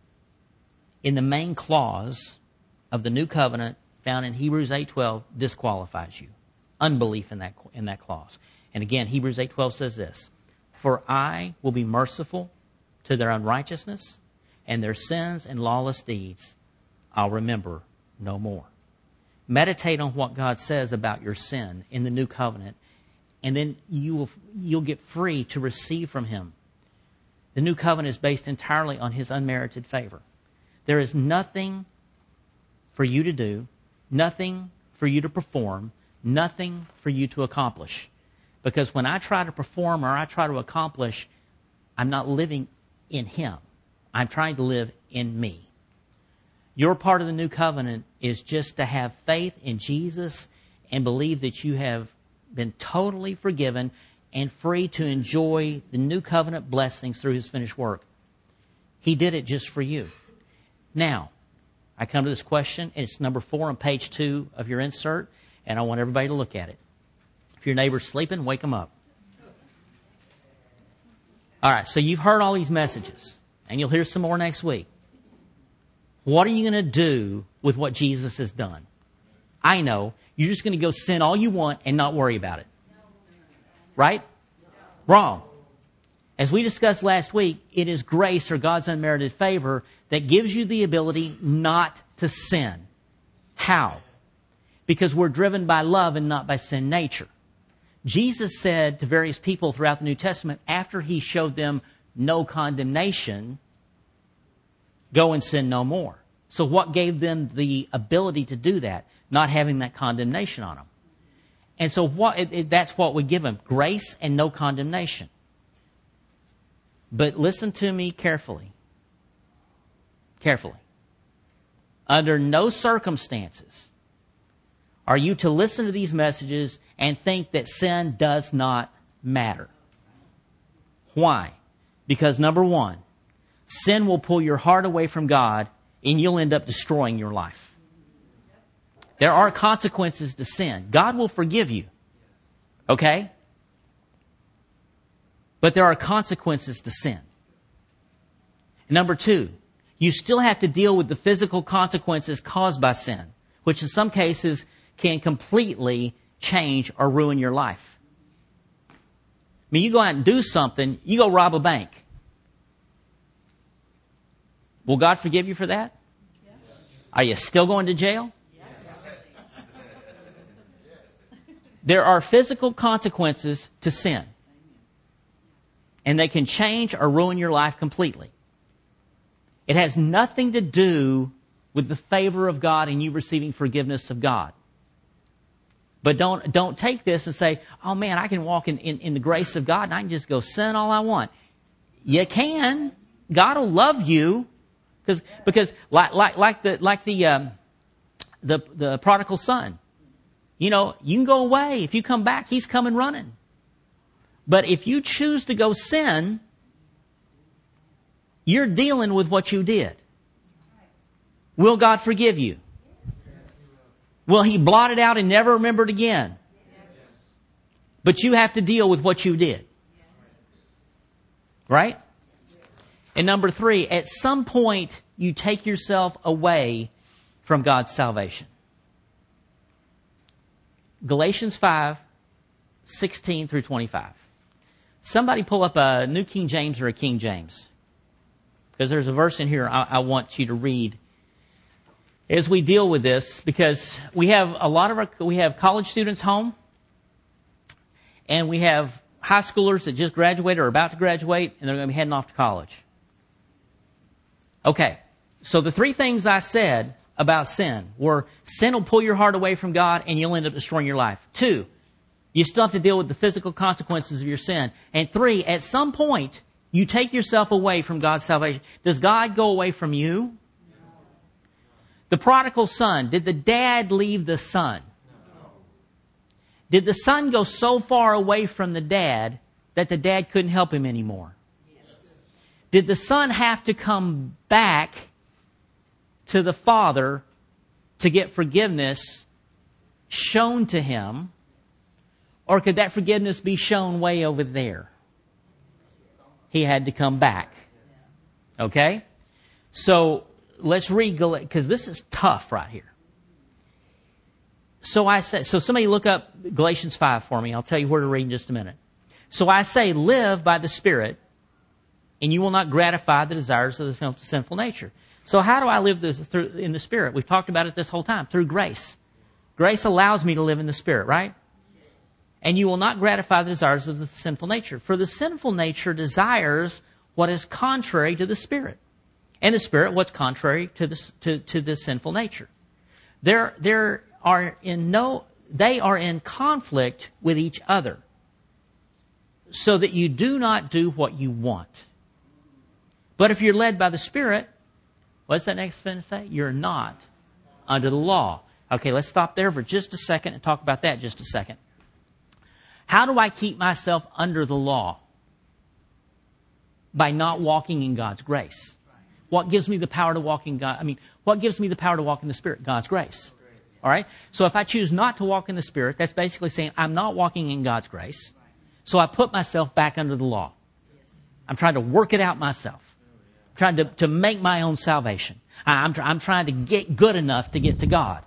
in the main clause of the new covenant found in Hebrews 8:12 disqualifies you. Unbelief in that clause. And again, Hebrews 8:12 says this, for I will be merciful to their unrighteousness, and their sins and lawless deeds I'll remember no more. Meditate on what God says about your sin in the new covenant, and then you'll get free to receive from Him. The new covenant is based entirely on His unmerited favor. There is nothing for you to do, nothing for you to perform, nothing for you to accomplish. Because when I try to perform or I try to accomplish, I'm not living in Him. I'm trying to live in me. Your part of the new covenant is just to have faith in Jesus and believe that you have been totally forgiven and free to enjoy the new covenant blessings through His finished work. He did it just for you. Now, I come to this question, and it's number 4 on page 2 of your insert, and I want everybody to look at it. If your neighbor's sleeping, wake them up. All right, so you've heard all these messages, and you'll hear some more next week. What are you going to do with what Jesus has done? I know. You're just going to go sin all you want and not worry about it. Right? Wrong. As we discussed last week, it is grace or God's unmerited favor that gives you the ability not to sin. How? Because we're driven by love and not by sin nature. Jesus said to various people throughout the New Testament, after He showed them no condemnation, go and sin no more. So what gave them the ability to do that? Not having that condemnation on them. And so that's what we give them, grace and no condemnation. But listen to me carefully. Carefully. Under no circumstances are you to listen to these messages and think that sin does not matter. Why? Because number 1, sin will pull your heart away from God and you'll end up destroying your life. There are consequences to sin. God will forgive you. Okay? But there are consequences to sin. Number 2, you still have to deal with the physical consequences caused by sin, which in some cases can completely change or ruin your life. I mean, you go out and do something, you go rob a bank. Will God forgive you for that? Yes. Are you still going to jail? Yes. There are physical consequences to sin. And they can change or ruin your life completely. It has nothing to do with the favor of God and you receiving forgiveness of God. But don't take this and say, oh man, I can walk in the grace of God and I can just go sin all I want. You can. God will love you. Because like the prodigal son. You know, you can go away. If you come back, he's coming running. But if you choose to go sin, you're dealing with what you did. Will God forgive you? Will He blot it out and never remember it again? But you have to deal with what you did. Right? And number 3, at some point you take yourself away from God's salvation. Galatians 5:16 through 25. Somebody pull up a New King James or a King James. Because there's a verse in here I want you to read as we deal with this, because we have we have college students home, and we have high schoolers that just graduated or are about to graduate, and they're going to be heading off to college. Okay, so the 3 things I said about sin were sin will pull your heart away from God and you'll end up destroying your life. 2, you still have to deal with the physical consequences of your sin. And 3, at some point, you take yourself away from God's salvation. Does God go away from you? The prodigal son, did the dad leave the son? Did the son go so far away from the dad that the dad couldn't help him anymore? Did the son have to come back to the father to get forgiveness shown to him? Or could that forgiveness be shown way over there? He had to come back. Okay? So let's read, because this is tough right here. So somebody look up Galatians 5 for me. I'll tell you where to read in just a minute. So I say, live by the Spirit, and you will not gratify the desires of the sinful nature. So how do I live this in the Spirit? We've talked about it this whole time. Through grace. Grace allows me to live in the Spirit, right? And you will not gratify the desires of the sinful nature. For the sinful nature desires what is contrary to the Spirit. And the Spirit, what's contrary to the sinful nature. They are in conflict with each other, so that you do not do what you want. But if you're led by the Spirit, what's that next thing to say? You're not under the law. Okay, let's stop there for just a second and talk about that just a second. How do I keep myself under the law? By not walking in God's grace. What gives me the power to walk in God? What gives me the power to walk in the Spirit? God's grace. All right? So if I choose not to walk in the Spirit, that's basically saying I'm not walking in God's grace. So I put myself back under the law. I'm trying to work it out myself. I'm trying to make my own salvation. I'm trying to get good enough to get to God.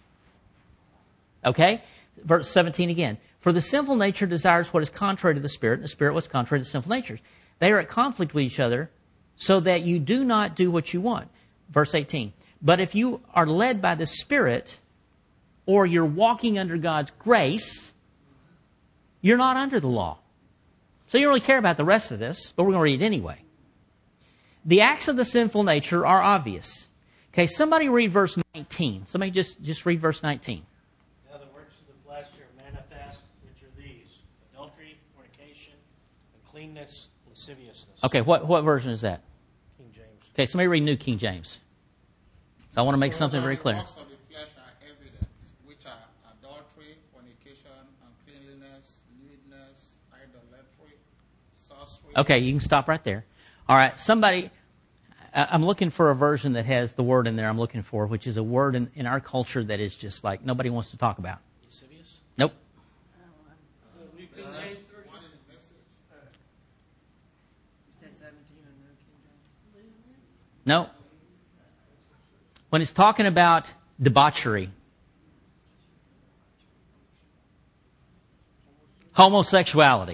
Okay? Verse 17 again. For the sinful nature desires what is contrary to the Spirit, and the Spirit what's contrary to the sinful nature. They are at conflict with each other, so that you do not do what you want. Verse 18. But if you are led by the Spirit, or you're walking under God's grace, you're not under the law. So you don't really care about the rest of this, but we're going to read it anyway. The acts of the sinful nature are obvious. Okay, somebody read verse 19. Somebody just read verse 19. Now the works of the flesh are manifest, which are these: adultery, fornication, uncleanness, lasciviousness. Okay, what version is that? King James. Okay, somebody read New King James. So I want to make something very clear. The works of the flesh are evident, which are adultery, fornication, uncleanliness, lewdness, idolatry, sorcery. Okay, you can stop right there. All right, somebody, I'm looking for a version that has the word in there I'm looking for, which is a word in our culture that is just like nobody wants to talk about. Lascivious? Nope. New King James. No. When it's talking about debauchery, homosexuality,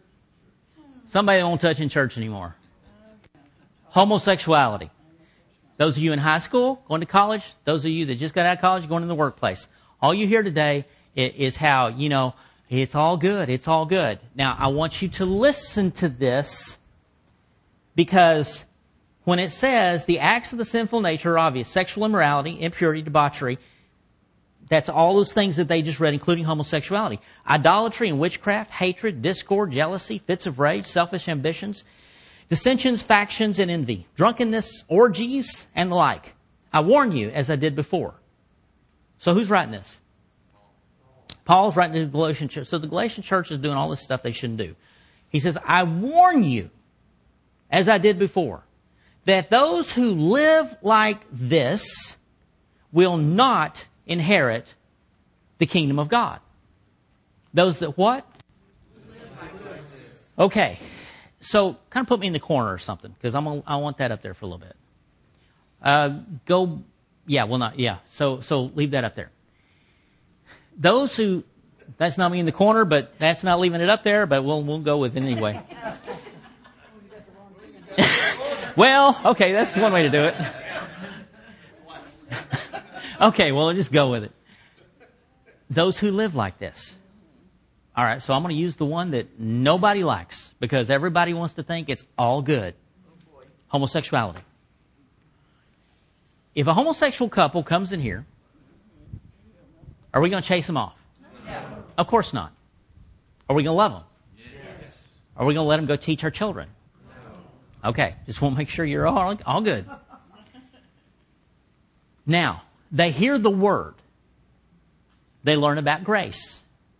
somebody that won't touch in church anymore, homosexuality, Those of you in high school, going to college, those of you that just got out of college, going in the workplace. All you hear today is how, it's all good, it's all good. Now, I want you to listen to this, because when it says the acts of the sinful nature are obvious, sexual immorality, impurity, debauchery, that's all those things that they just read, including homosexuality. Idolatry and witchcraft, hatred, discord, jealousy, fits of rage, selfish ambitions, dissensions, factions, and envy, drunkenness, orgies, and the like. I warn you, as I did before. So who's writing this? Paul's writing to the Galatian church. So the Galatian church is doing all this stuff they shouldn't do. He says, I warn you, as I did before, that those who live like this will not inherit the kingdom of God. Those that what? Okay. So kind of put me in the corner or something, because I want that up there for a little bit. So leave that up there. Those who, that's not me in the corner, but that's not leaving it up there, but we'll go with it anyway. Well, okay, that's one way to do it. Okay, well, we'll just go with it. Those who live like this. All right, so I'm going to use the one that nobody likes, because everybody wants to think it's all good. Homosexuality. If a homosexual couple comes in here, are we going to chase them off? No. Of course not. Are we going to love them? Yes. Are we going to let them go teach our children? No. Okay, just want to make sure you're all good. Now, they hear the word. They learn about grace.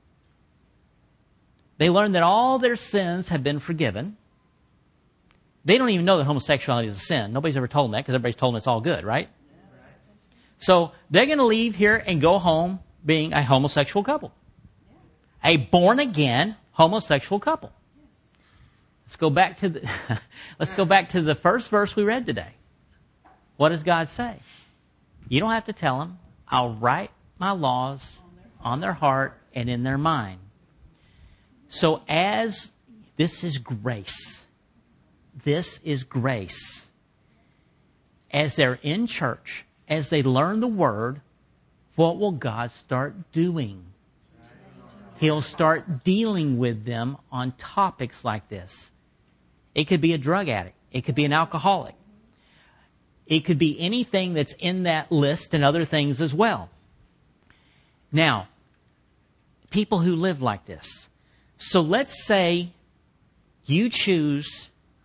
They learn that all their sins have been forgiven. They don't even know that homosexuality is a sin. Nobody's ever told them that, because everybody's told them it's all good, right? So they're going to leave here and go home being a homosexual couple. A born-again homosexual couple. Let's go back to the first verse we read today. What does God say? You don't have to tell them. I'll write my laws on their heart and in their mind. So this is grace. This is grace. As they're in church, as they learn the word, what will God start doing? He'll start dealing with them on topics like this. It could be a drug addict. It could be an alcoholic. It could be anything that's in that list and other things as well. Now, people who live like this. So let's say you choose...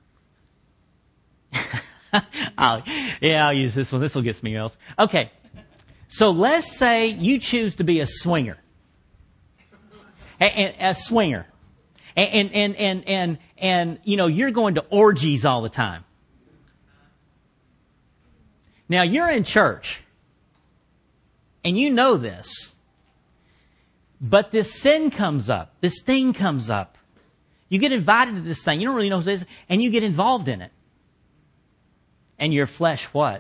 I'll use this one. This will get me else. Okay. So let's say you choose to be a swinger. A swinger. And you're going to orgies all the time. Now, you're in church, and you know this, but this sin comes up. This thing comes up. You get invited to this thing. You don't really know what it is, and you get involved in it. And your flesh what?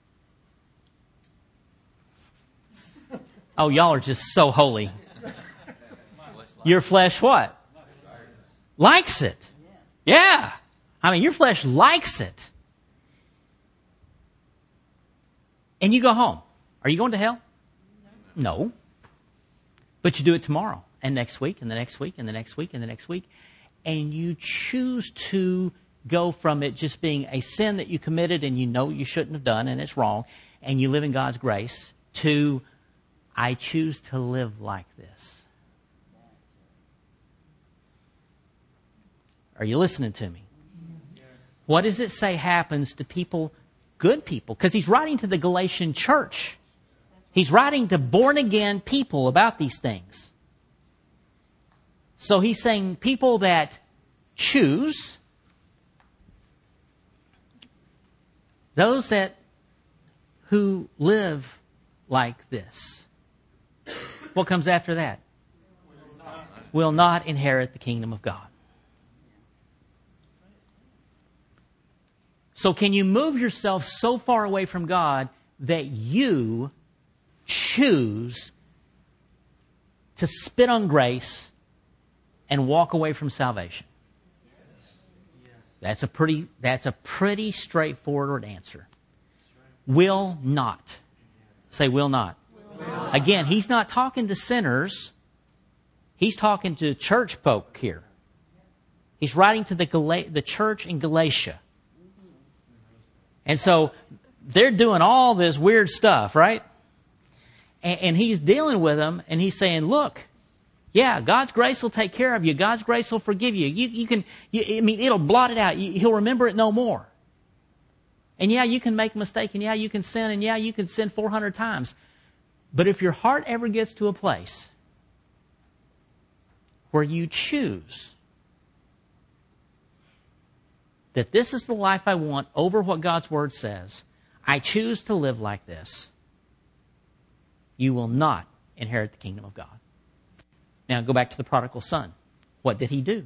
Oh, y'all are just so holy. Your flesh what? Likes it. Yeah. I mean, your flesh likes it. And you go home. Are you going to hell? No. But you do it tomorrow and next week and the next week and the next week and the next week. And you choose to go from it just being a sin that you committed and you know you shouldn't have done and it's wrong, and you live in God's grace, to I choose to live like this. Are you listening to me? Yes. What does it say happens to people, good people? Because he's writing to the Galatian church. He's writing to born-again people about these things. So he's saying people that choose, those who live like this. What comes after that? Will not inherit the kingdom of God. So can you move yourself so far away from God that you choose to spit on grace and walk away from salvation? That's a pretty straightforward answer. will not. Say, will not. Will not. Again, he's not talking to sinners. He's talking to church folk here. He's writing to the church in Galatia. And so they're doing all this weird stuff, right? And he's dealing with them, and he's saying, look, yeah, God's grace will take care of you. God's grace will forgive you. It'll blot it out. He'll remember it no more. And yeah, you can make a mistake, and yeah, you can sin, and yeah, you can sin 400 times. But if your heart ever gets to a place where you choose that this is the life I want over what God's Word says, I choose to live like this, you will not inherit the kingdom of God. Now go back to the prodigal son. What did he do?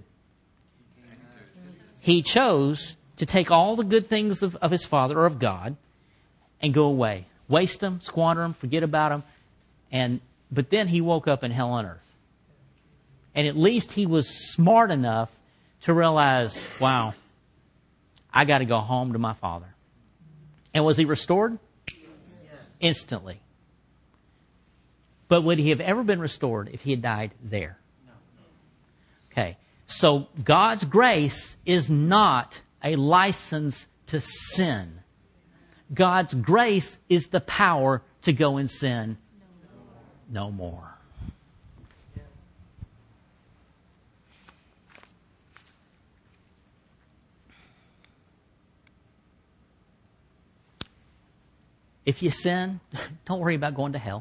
He chose to take all the good things of his father or of God and go away. Waste them, squander them, forget about them. But then he woke up in hell on earth. And at least he was smart enough to realize, wow, I got to go home to my father. And was he restored? Instantly. But would he have ever been restored if he had died there? No. Okay. So God's grace is not a license to sin. God's grace is the power to go and sin no more. If you sin, don't worry about going to hell.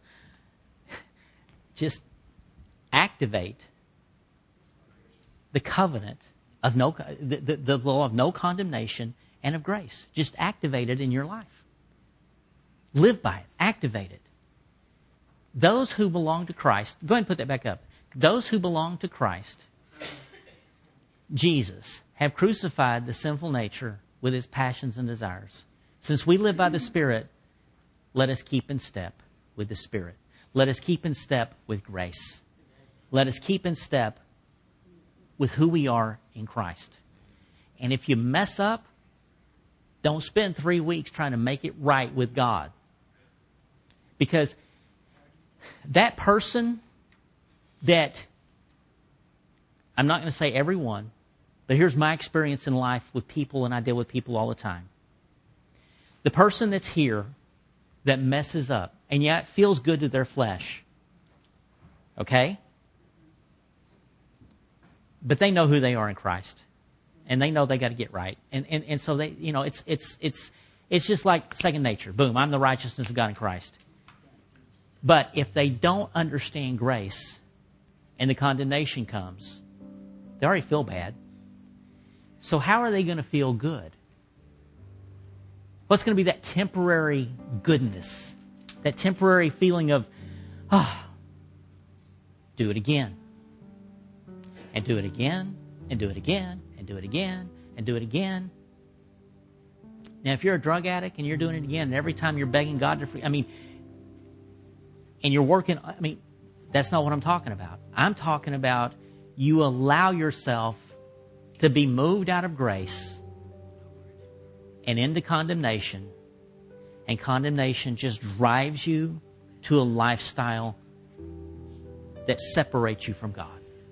Just activate the covenant of the law of no condemnation and of grace. Just activate it in your life. Live by it. Activate it. Those who belong to Christ, go ahead and put that back up. Those who belong to Christ, Jesus, have crucified the sinful nature with its passions and desires. Since we live by the Spirit, let us keep in step with the Spirit. Let us keep in step with grace. Let us keep in step with who we are in Christ. And if you mess up, don't spend 3 weeks trying to make it right with God. Because that person that, I'm not going to say everyone, but here's my experience in life with people, and I deal with people all the time. The person that's here that messes up, and yeah, it feels good to their flesh. Okay? But they know who they are in Christ. And they know they got to get right. And so they, it's just like second nature. Boom, I'm the righteousness of God in Christ. But if they don't understand grace and the condemnation comes, they already feel bad. So how are they going to feel good? What's going to be that temporary goodness? That temporary feeling of, do it again. And do it again, and do it again, and do it again, and do it again. Now, if you're a drug addict and you're doing it again, and every time you're begging God to and you're working, that's not what I'm talking about. I'm talking about you allow yourself to be moved out of grace and into condemnation, and condemnation just drives you to a lifestyle that separates you from God.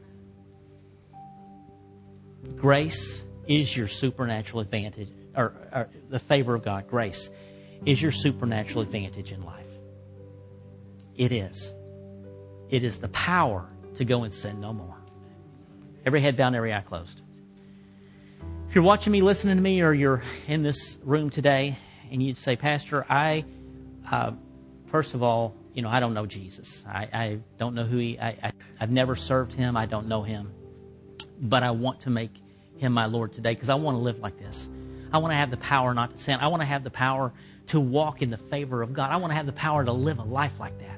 Grace is your supernatural advantage, or the favor of God. Grace is your supernatural advantage in life. It is. It is the power to go and sin no more. Every head bowed, every eye closed. If you're watching me, listening to me, or you're in this room today, and you'd say, Pastor, first of all, I don't know Jesus. I don't know who I've never served Him. I don't know Him. But I want to make Him my Lord today because I want to live like this. I want to have the power not to sin. I want to have the power to walk in the favor of God. I want to have the power to live a life like that.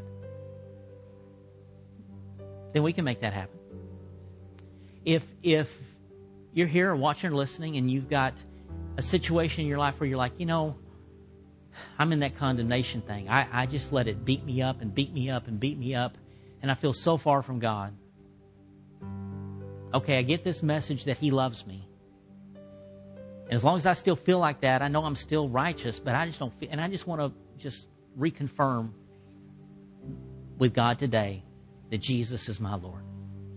Then we can make that happen. If you're here watching or listening and you've got a situation in your life where you're like, I'm in that condemnation thing. I just let it beat me up and beat me up and beat me up, and I feel so far from God. Okay, I get this message that He loves me. And as long as I still feel like that, I know I'm still righteous, but I just don't feel, and I just want to just reconfirm with God today that Jesus is my Lord.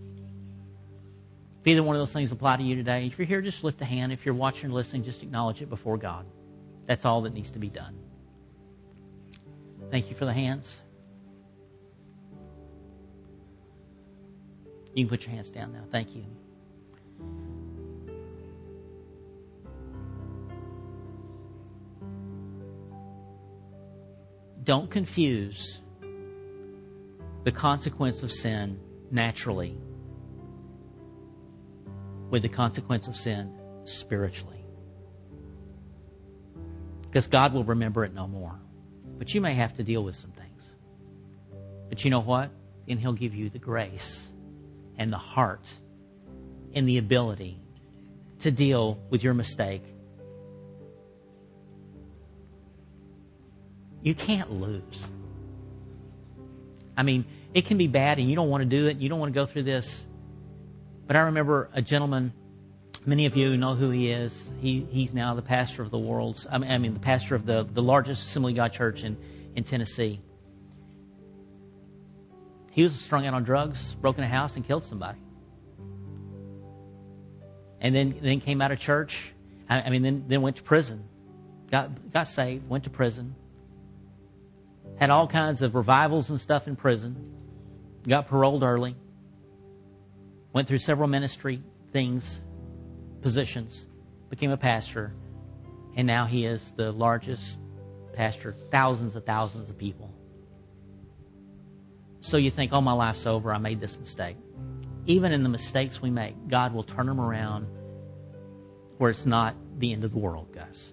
If either one of those things apply to you today, if you're here, just lift a hand. If you're watching or listening, just acknowledge it before God. That's all that needs to be done. Thank you for the hands. You can put your hands down now. Thank you. Don't confuse the consequence of sin naturally with the consequence of sin spiritually. Because God will remember it no more. But you may have to deal with some things. But you know what? And He'll give you the grace and the heart and the ability to deal with your mistake. You can't lose. I mean, it can be bad and you don't want to do it. You don't want to go through this. But I remember a gentleman, many of you know who he is. He's now the pastor of the the pastor of the largest Assembly of God church in Tennessee. He was strung out on drugs, broke in a house, and killed somebody. And then came out of church. Then went to prison. Got saved, went to prison. Had all kinds of revivals and stuff in prison. Got paroled early. Went through several ministry things, positions. Became a pastor. And now he is the largest pastor, thousands of people. So you think, oh, my life's over. I made this mistake. Even in the mistakes we make, God will turn them around where it's not the end of the world, guys.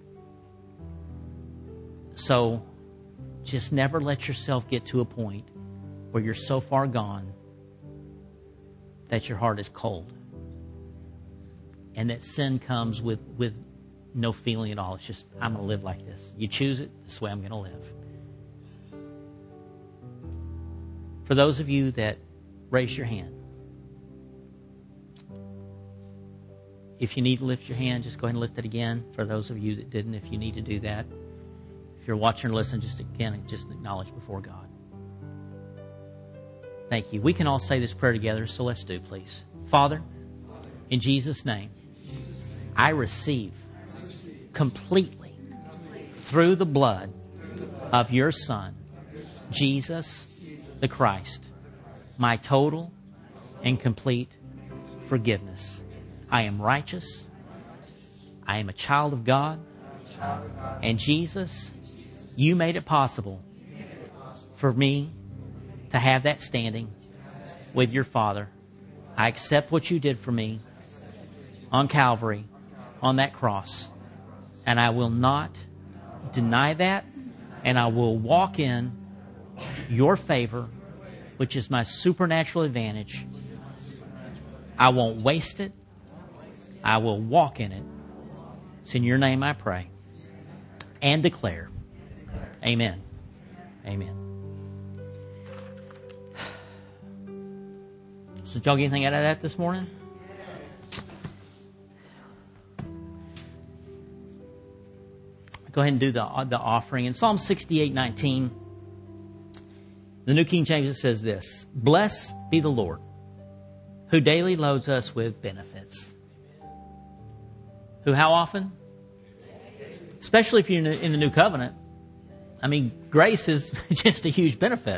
So just never let yourself get to a point where you're so far gone that your heart is cold. And that sin comes with no feeling at all. It's just, I'm going to live like this. You choose it, this way I'm going to live. For those of you that raise your hand, if you need to lift your hand, just go ahead and lift it again. For those of you that didn't, if you need to do that. If you're watching or listening, just acknowledge before God. Thank you. We can all say this prayer together, so let's do, please. Father, in Jesus' name, I receive completely through the blood of your Son, Jesus the Christ, my total and complete forgiveness. I am righteous. I am a child of God. And Jesus, you made it possible for me to have that standing with your Father. I accept what you did for me on Calvary, on that cross. And I will not deny that. And I will walk in your favor, which is my supernatural advantage. I won't waste it. I will walk in it. It's in your name I pray and declare. Amen. Amen. So did y'all get anything out of that this morning? Go ahead and do the offering. In Psalm 68:19, the New King James says this: Blessed be the Lord, who daily loads us with benefits. Who, how often? Especially if you're in the New Covenant. I mean, grace is just a huge benefit.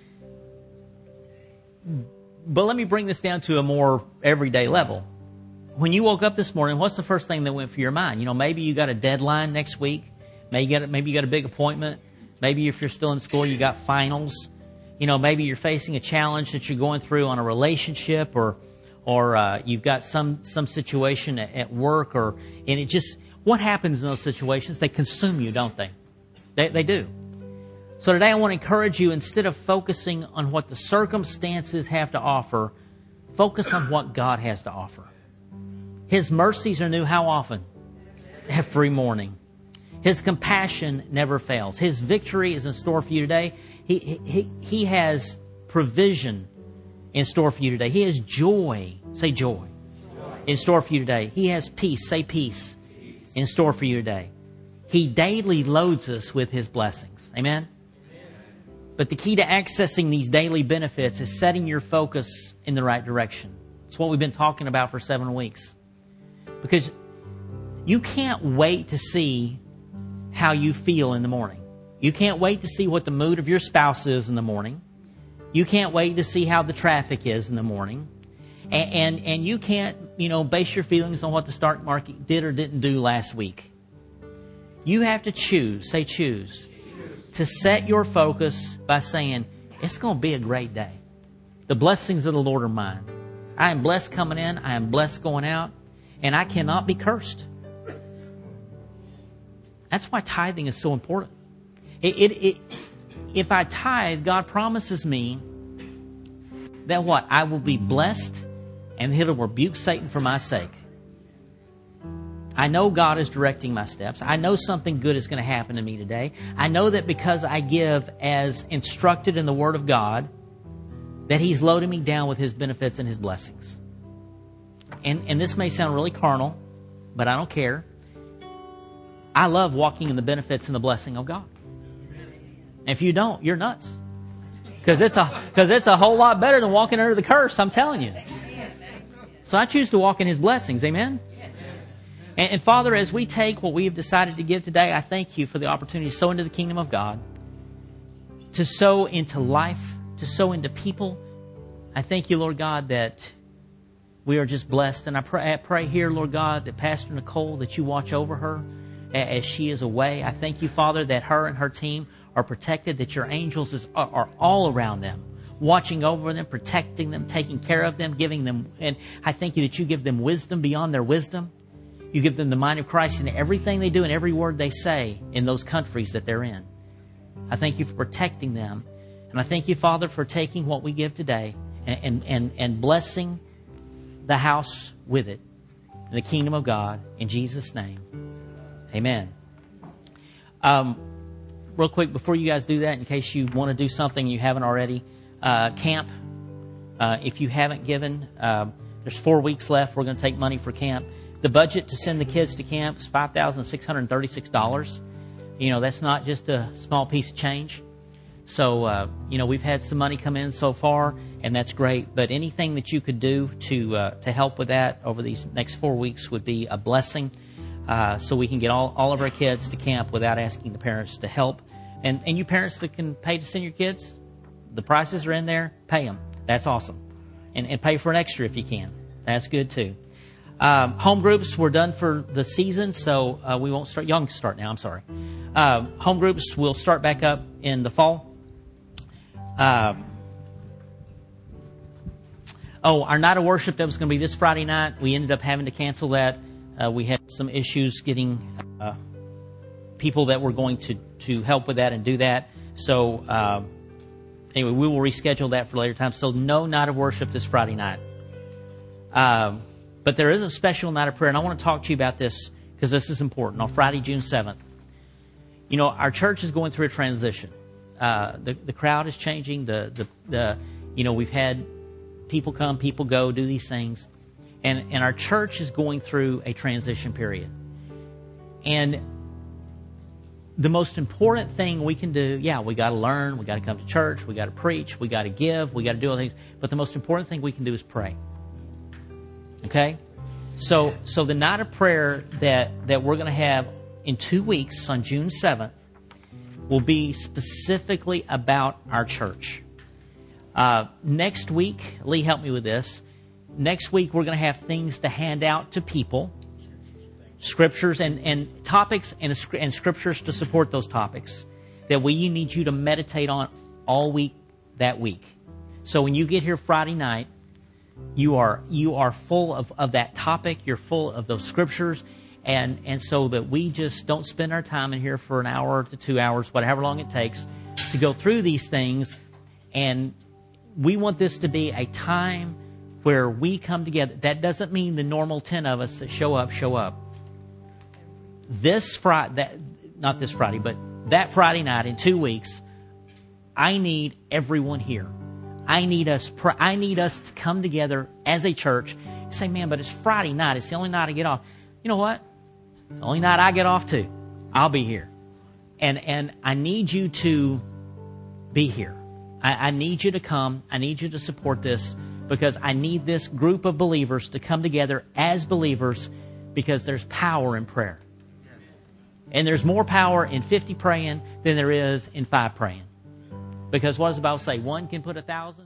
But let me bring this down to a more everyday level. When you woke up this morning, what's the first thing that went through your mind? You know, maybe you got a deadline next week. Maybe you got a big appointment. Maybe if you're still in school, you got finals. You know, maybe you're facing a challenge that you're going through on a relationship, or you've got some situation at work, and it just, what happens in those situations? They consume you, don't they? They do. So today I want to encourage you, instead of focusing on what the circumstances have to offer, focus on what God has to offer. His mercies are new how often? Every morning. His compassion never fails. His victory is in store for you today. He has provision in store for you today. He has joy. Say joy. In store for you today. He has peace. Say peace. in store for you today. He daily loads us with His blessings. Amen? But the key to accessing these daily benefits is setting your focus in the right direction. It's what we've been talking about for 7 weeks. Because you can't wait to see how you feel in the morning. You can't wait to see what the mood of your spouse is in the morning. You can't wait to see how the traffic is in the morning. And you can't, base your feelings on what the stock market did or didn't do last week. You have to choose, to set your focus by saying, it's going to be a great day. The blessings of the Lord are mine. I am blessed coming in. I am blessed going out. And I cannot be cursed. That's why tithing is so important. If I tithe, God promises me that what? I will be blessed and He'll rebuke Satan for my sake. I know God is directing my steps. I know something good is going to happen to me today. I know that because I give as instructed in the Word of God, that He's loading me down with His benefits and His blessings. And this may sound really carnal, but I don't care. I love walking in the benefits and the blessing of God. And if you don't, you're nuts. Because it's a whole lot better than walking under the curse, I'm telling you. So I choose to walk in His blessings. Amen? And Father, as we take what we have decided to give today, I thank You for the opportunity to sow into the kingdom of God, to sow into life, to sow into people. I thank You, Lord God, that we are just blessed. And I pray here, Lord God, that Pastor Nicole, that You watch over her as she is away. I thank You, Father, that her and her team are protected, that Your angels are all around them, watching over them, protecting them, taking care of them, giving them. And I thank You that You give them wisdom beyond their wisdom. You give them the mind of Christ in everything they do and every word they say in those countries that they're in. I thank You for protecting them. And I thank You, Father, for taking what we give today and blessing the house with it in the kingdom of God. In Jesus' name, amen. Real quick, before you guys do that, in case you want to do something you haven't already, camp. If you haven't given, there's 4 weeks left. We're going to take money for camp. The budget to send the kids to camp is $5,636. That's not just a small piece of change. So, we've had some money come in so far, and that's great. But anything that you could do to help with that over these next 4 weeks would be a blessing. So we can get all of our kids to camp without asking the parents to help. And you parents that can pay to send your kids, the prices are in there. Pay them. That's awesome. And pay for an extra if you can. That's good too. Home groups were done for the season, so we won't start. Y'all can start now. I'm sorry. Home groups will start back up in the fall. Our night of worship that was going to be this Friday night, we ended up having to cancel that. We had some issues getting people that were going to help with that and do that. So anyway, we will reschedule that for later time. So no night of worship this Friday night. But there is a special night of prayer, and I want to talk to you about this because this is important. On Friday, June 7th, our church is going through a transition. The crowd is changing. We've had people come, people go, do these things. And our church is going through a transition period. And the most important thing we can do, we got to learn, we got to come to church, we got to preach, we got to give, we got to do all things. But the most important thing we can do is pray. Okay? So the night of prayer that we're going to have in 2 weeks on June 7th will be specifically about our church. Next week, Lee helped me with this. Next week, we're going to have things to hand out to people, scriptures and topics and scriptures to support those topics that we need you to meditate on all week that week. So when you get here Friday night, you are full of that topic. You're full of those scriptures, and so that we just don't spend our time in here for an hour to 2 hours, whatever long it takes, to go through these things. And we want this to be a time where we come together. That doesn't mean the normal 10 of us that show up. This Friday, not this Friday, but that Friday night in 2 weeks, I need everyone here. I need us to come together as a church and say, man, but it's Friday night. It's the only night I get off. You know what? It's the only night I get off too. I'll be here. And I need you to be here. I need you to come. I need you to support this because I need this group of believers to come together as believers because there's power in prayer. And there's more power in 50 praying than there is in 5 praying. Because what does the Bible say? 1 can put 1,000?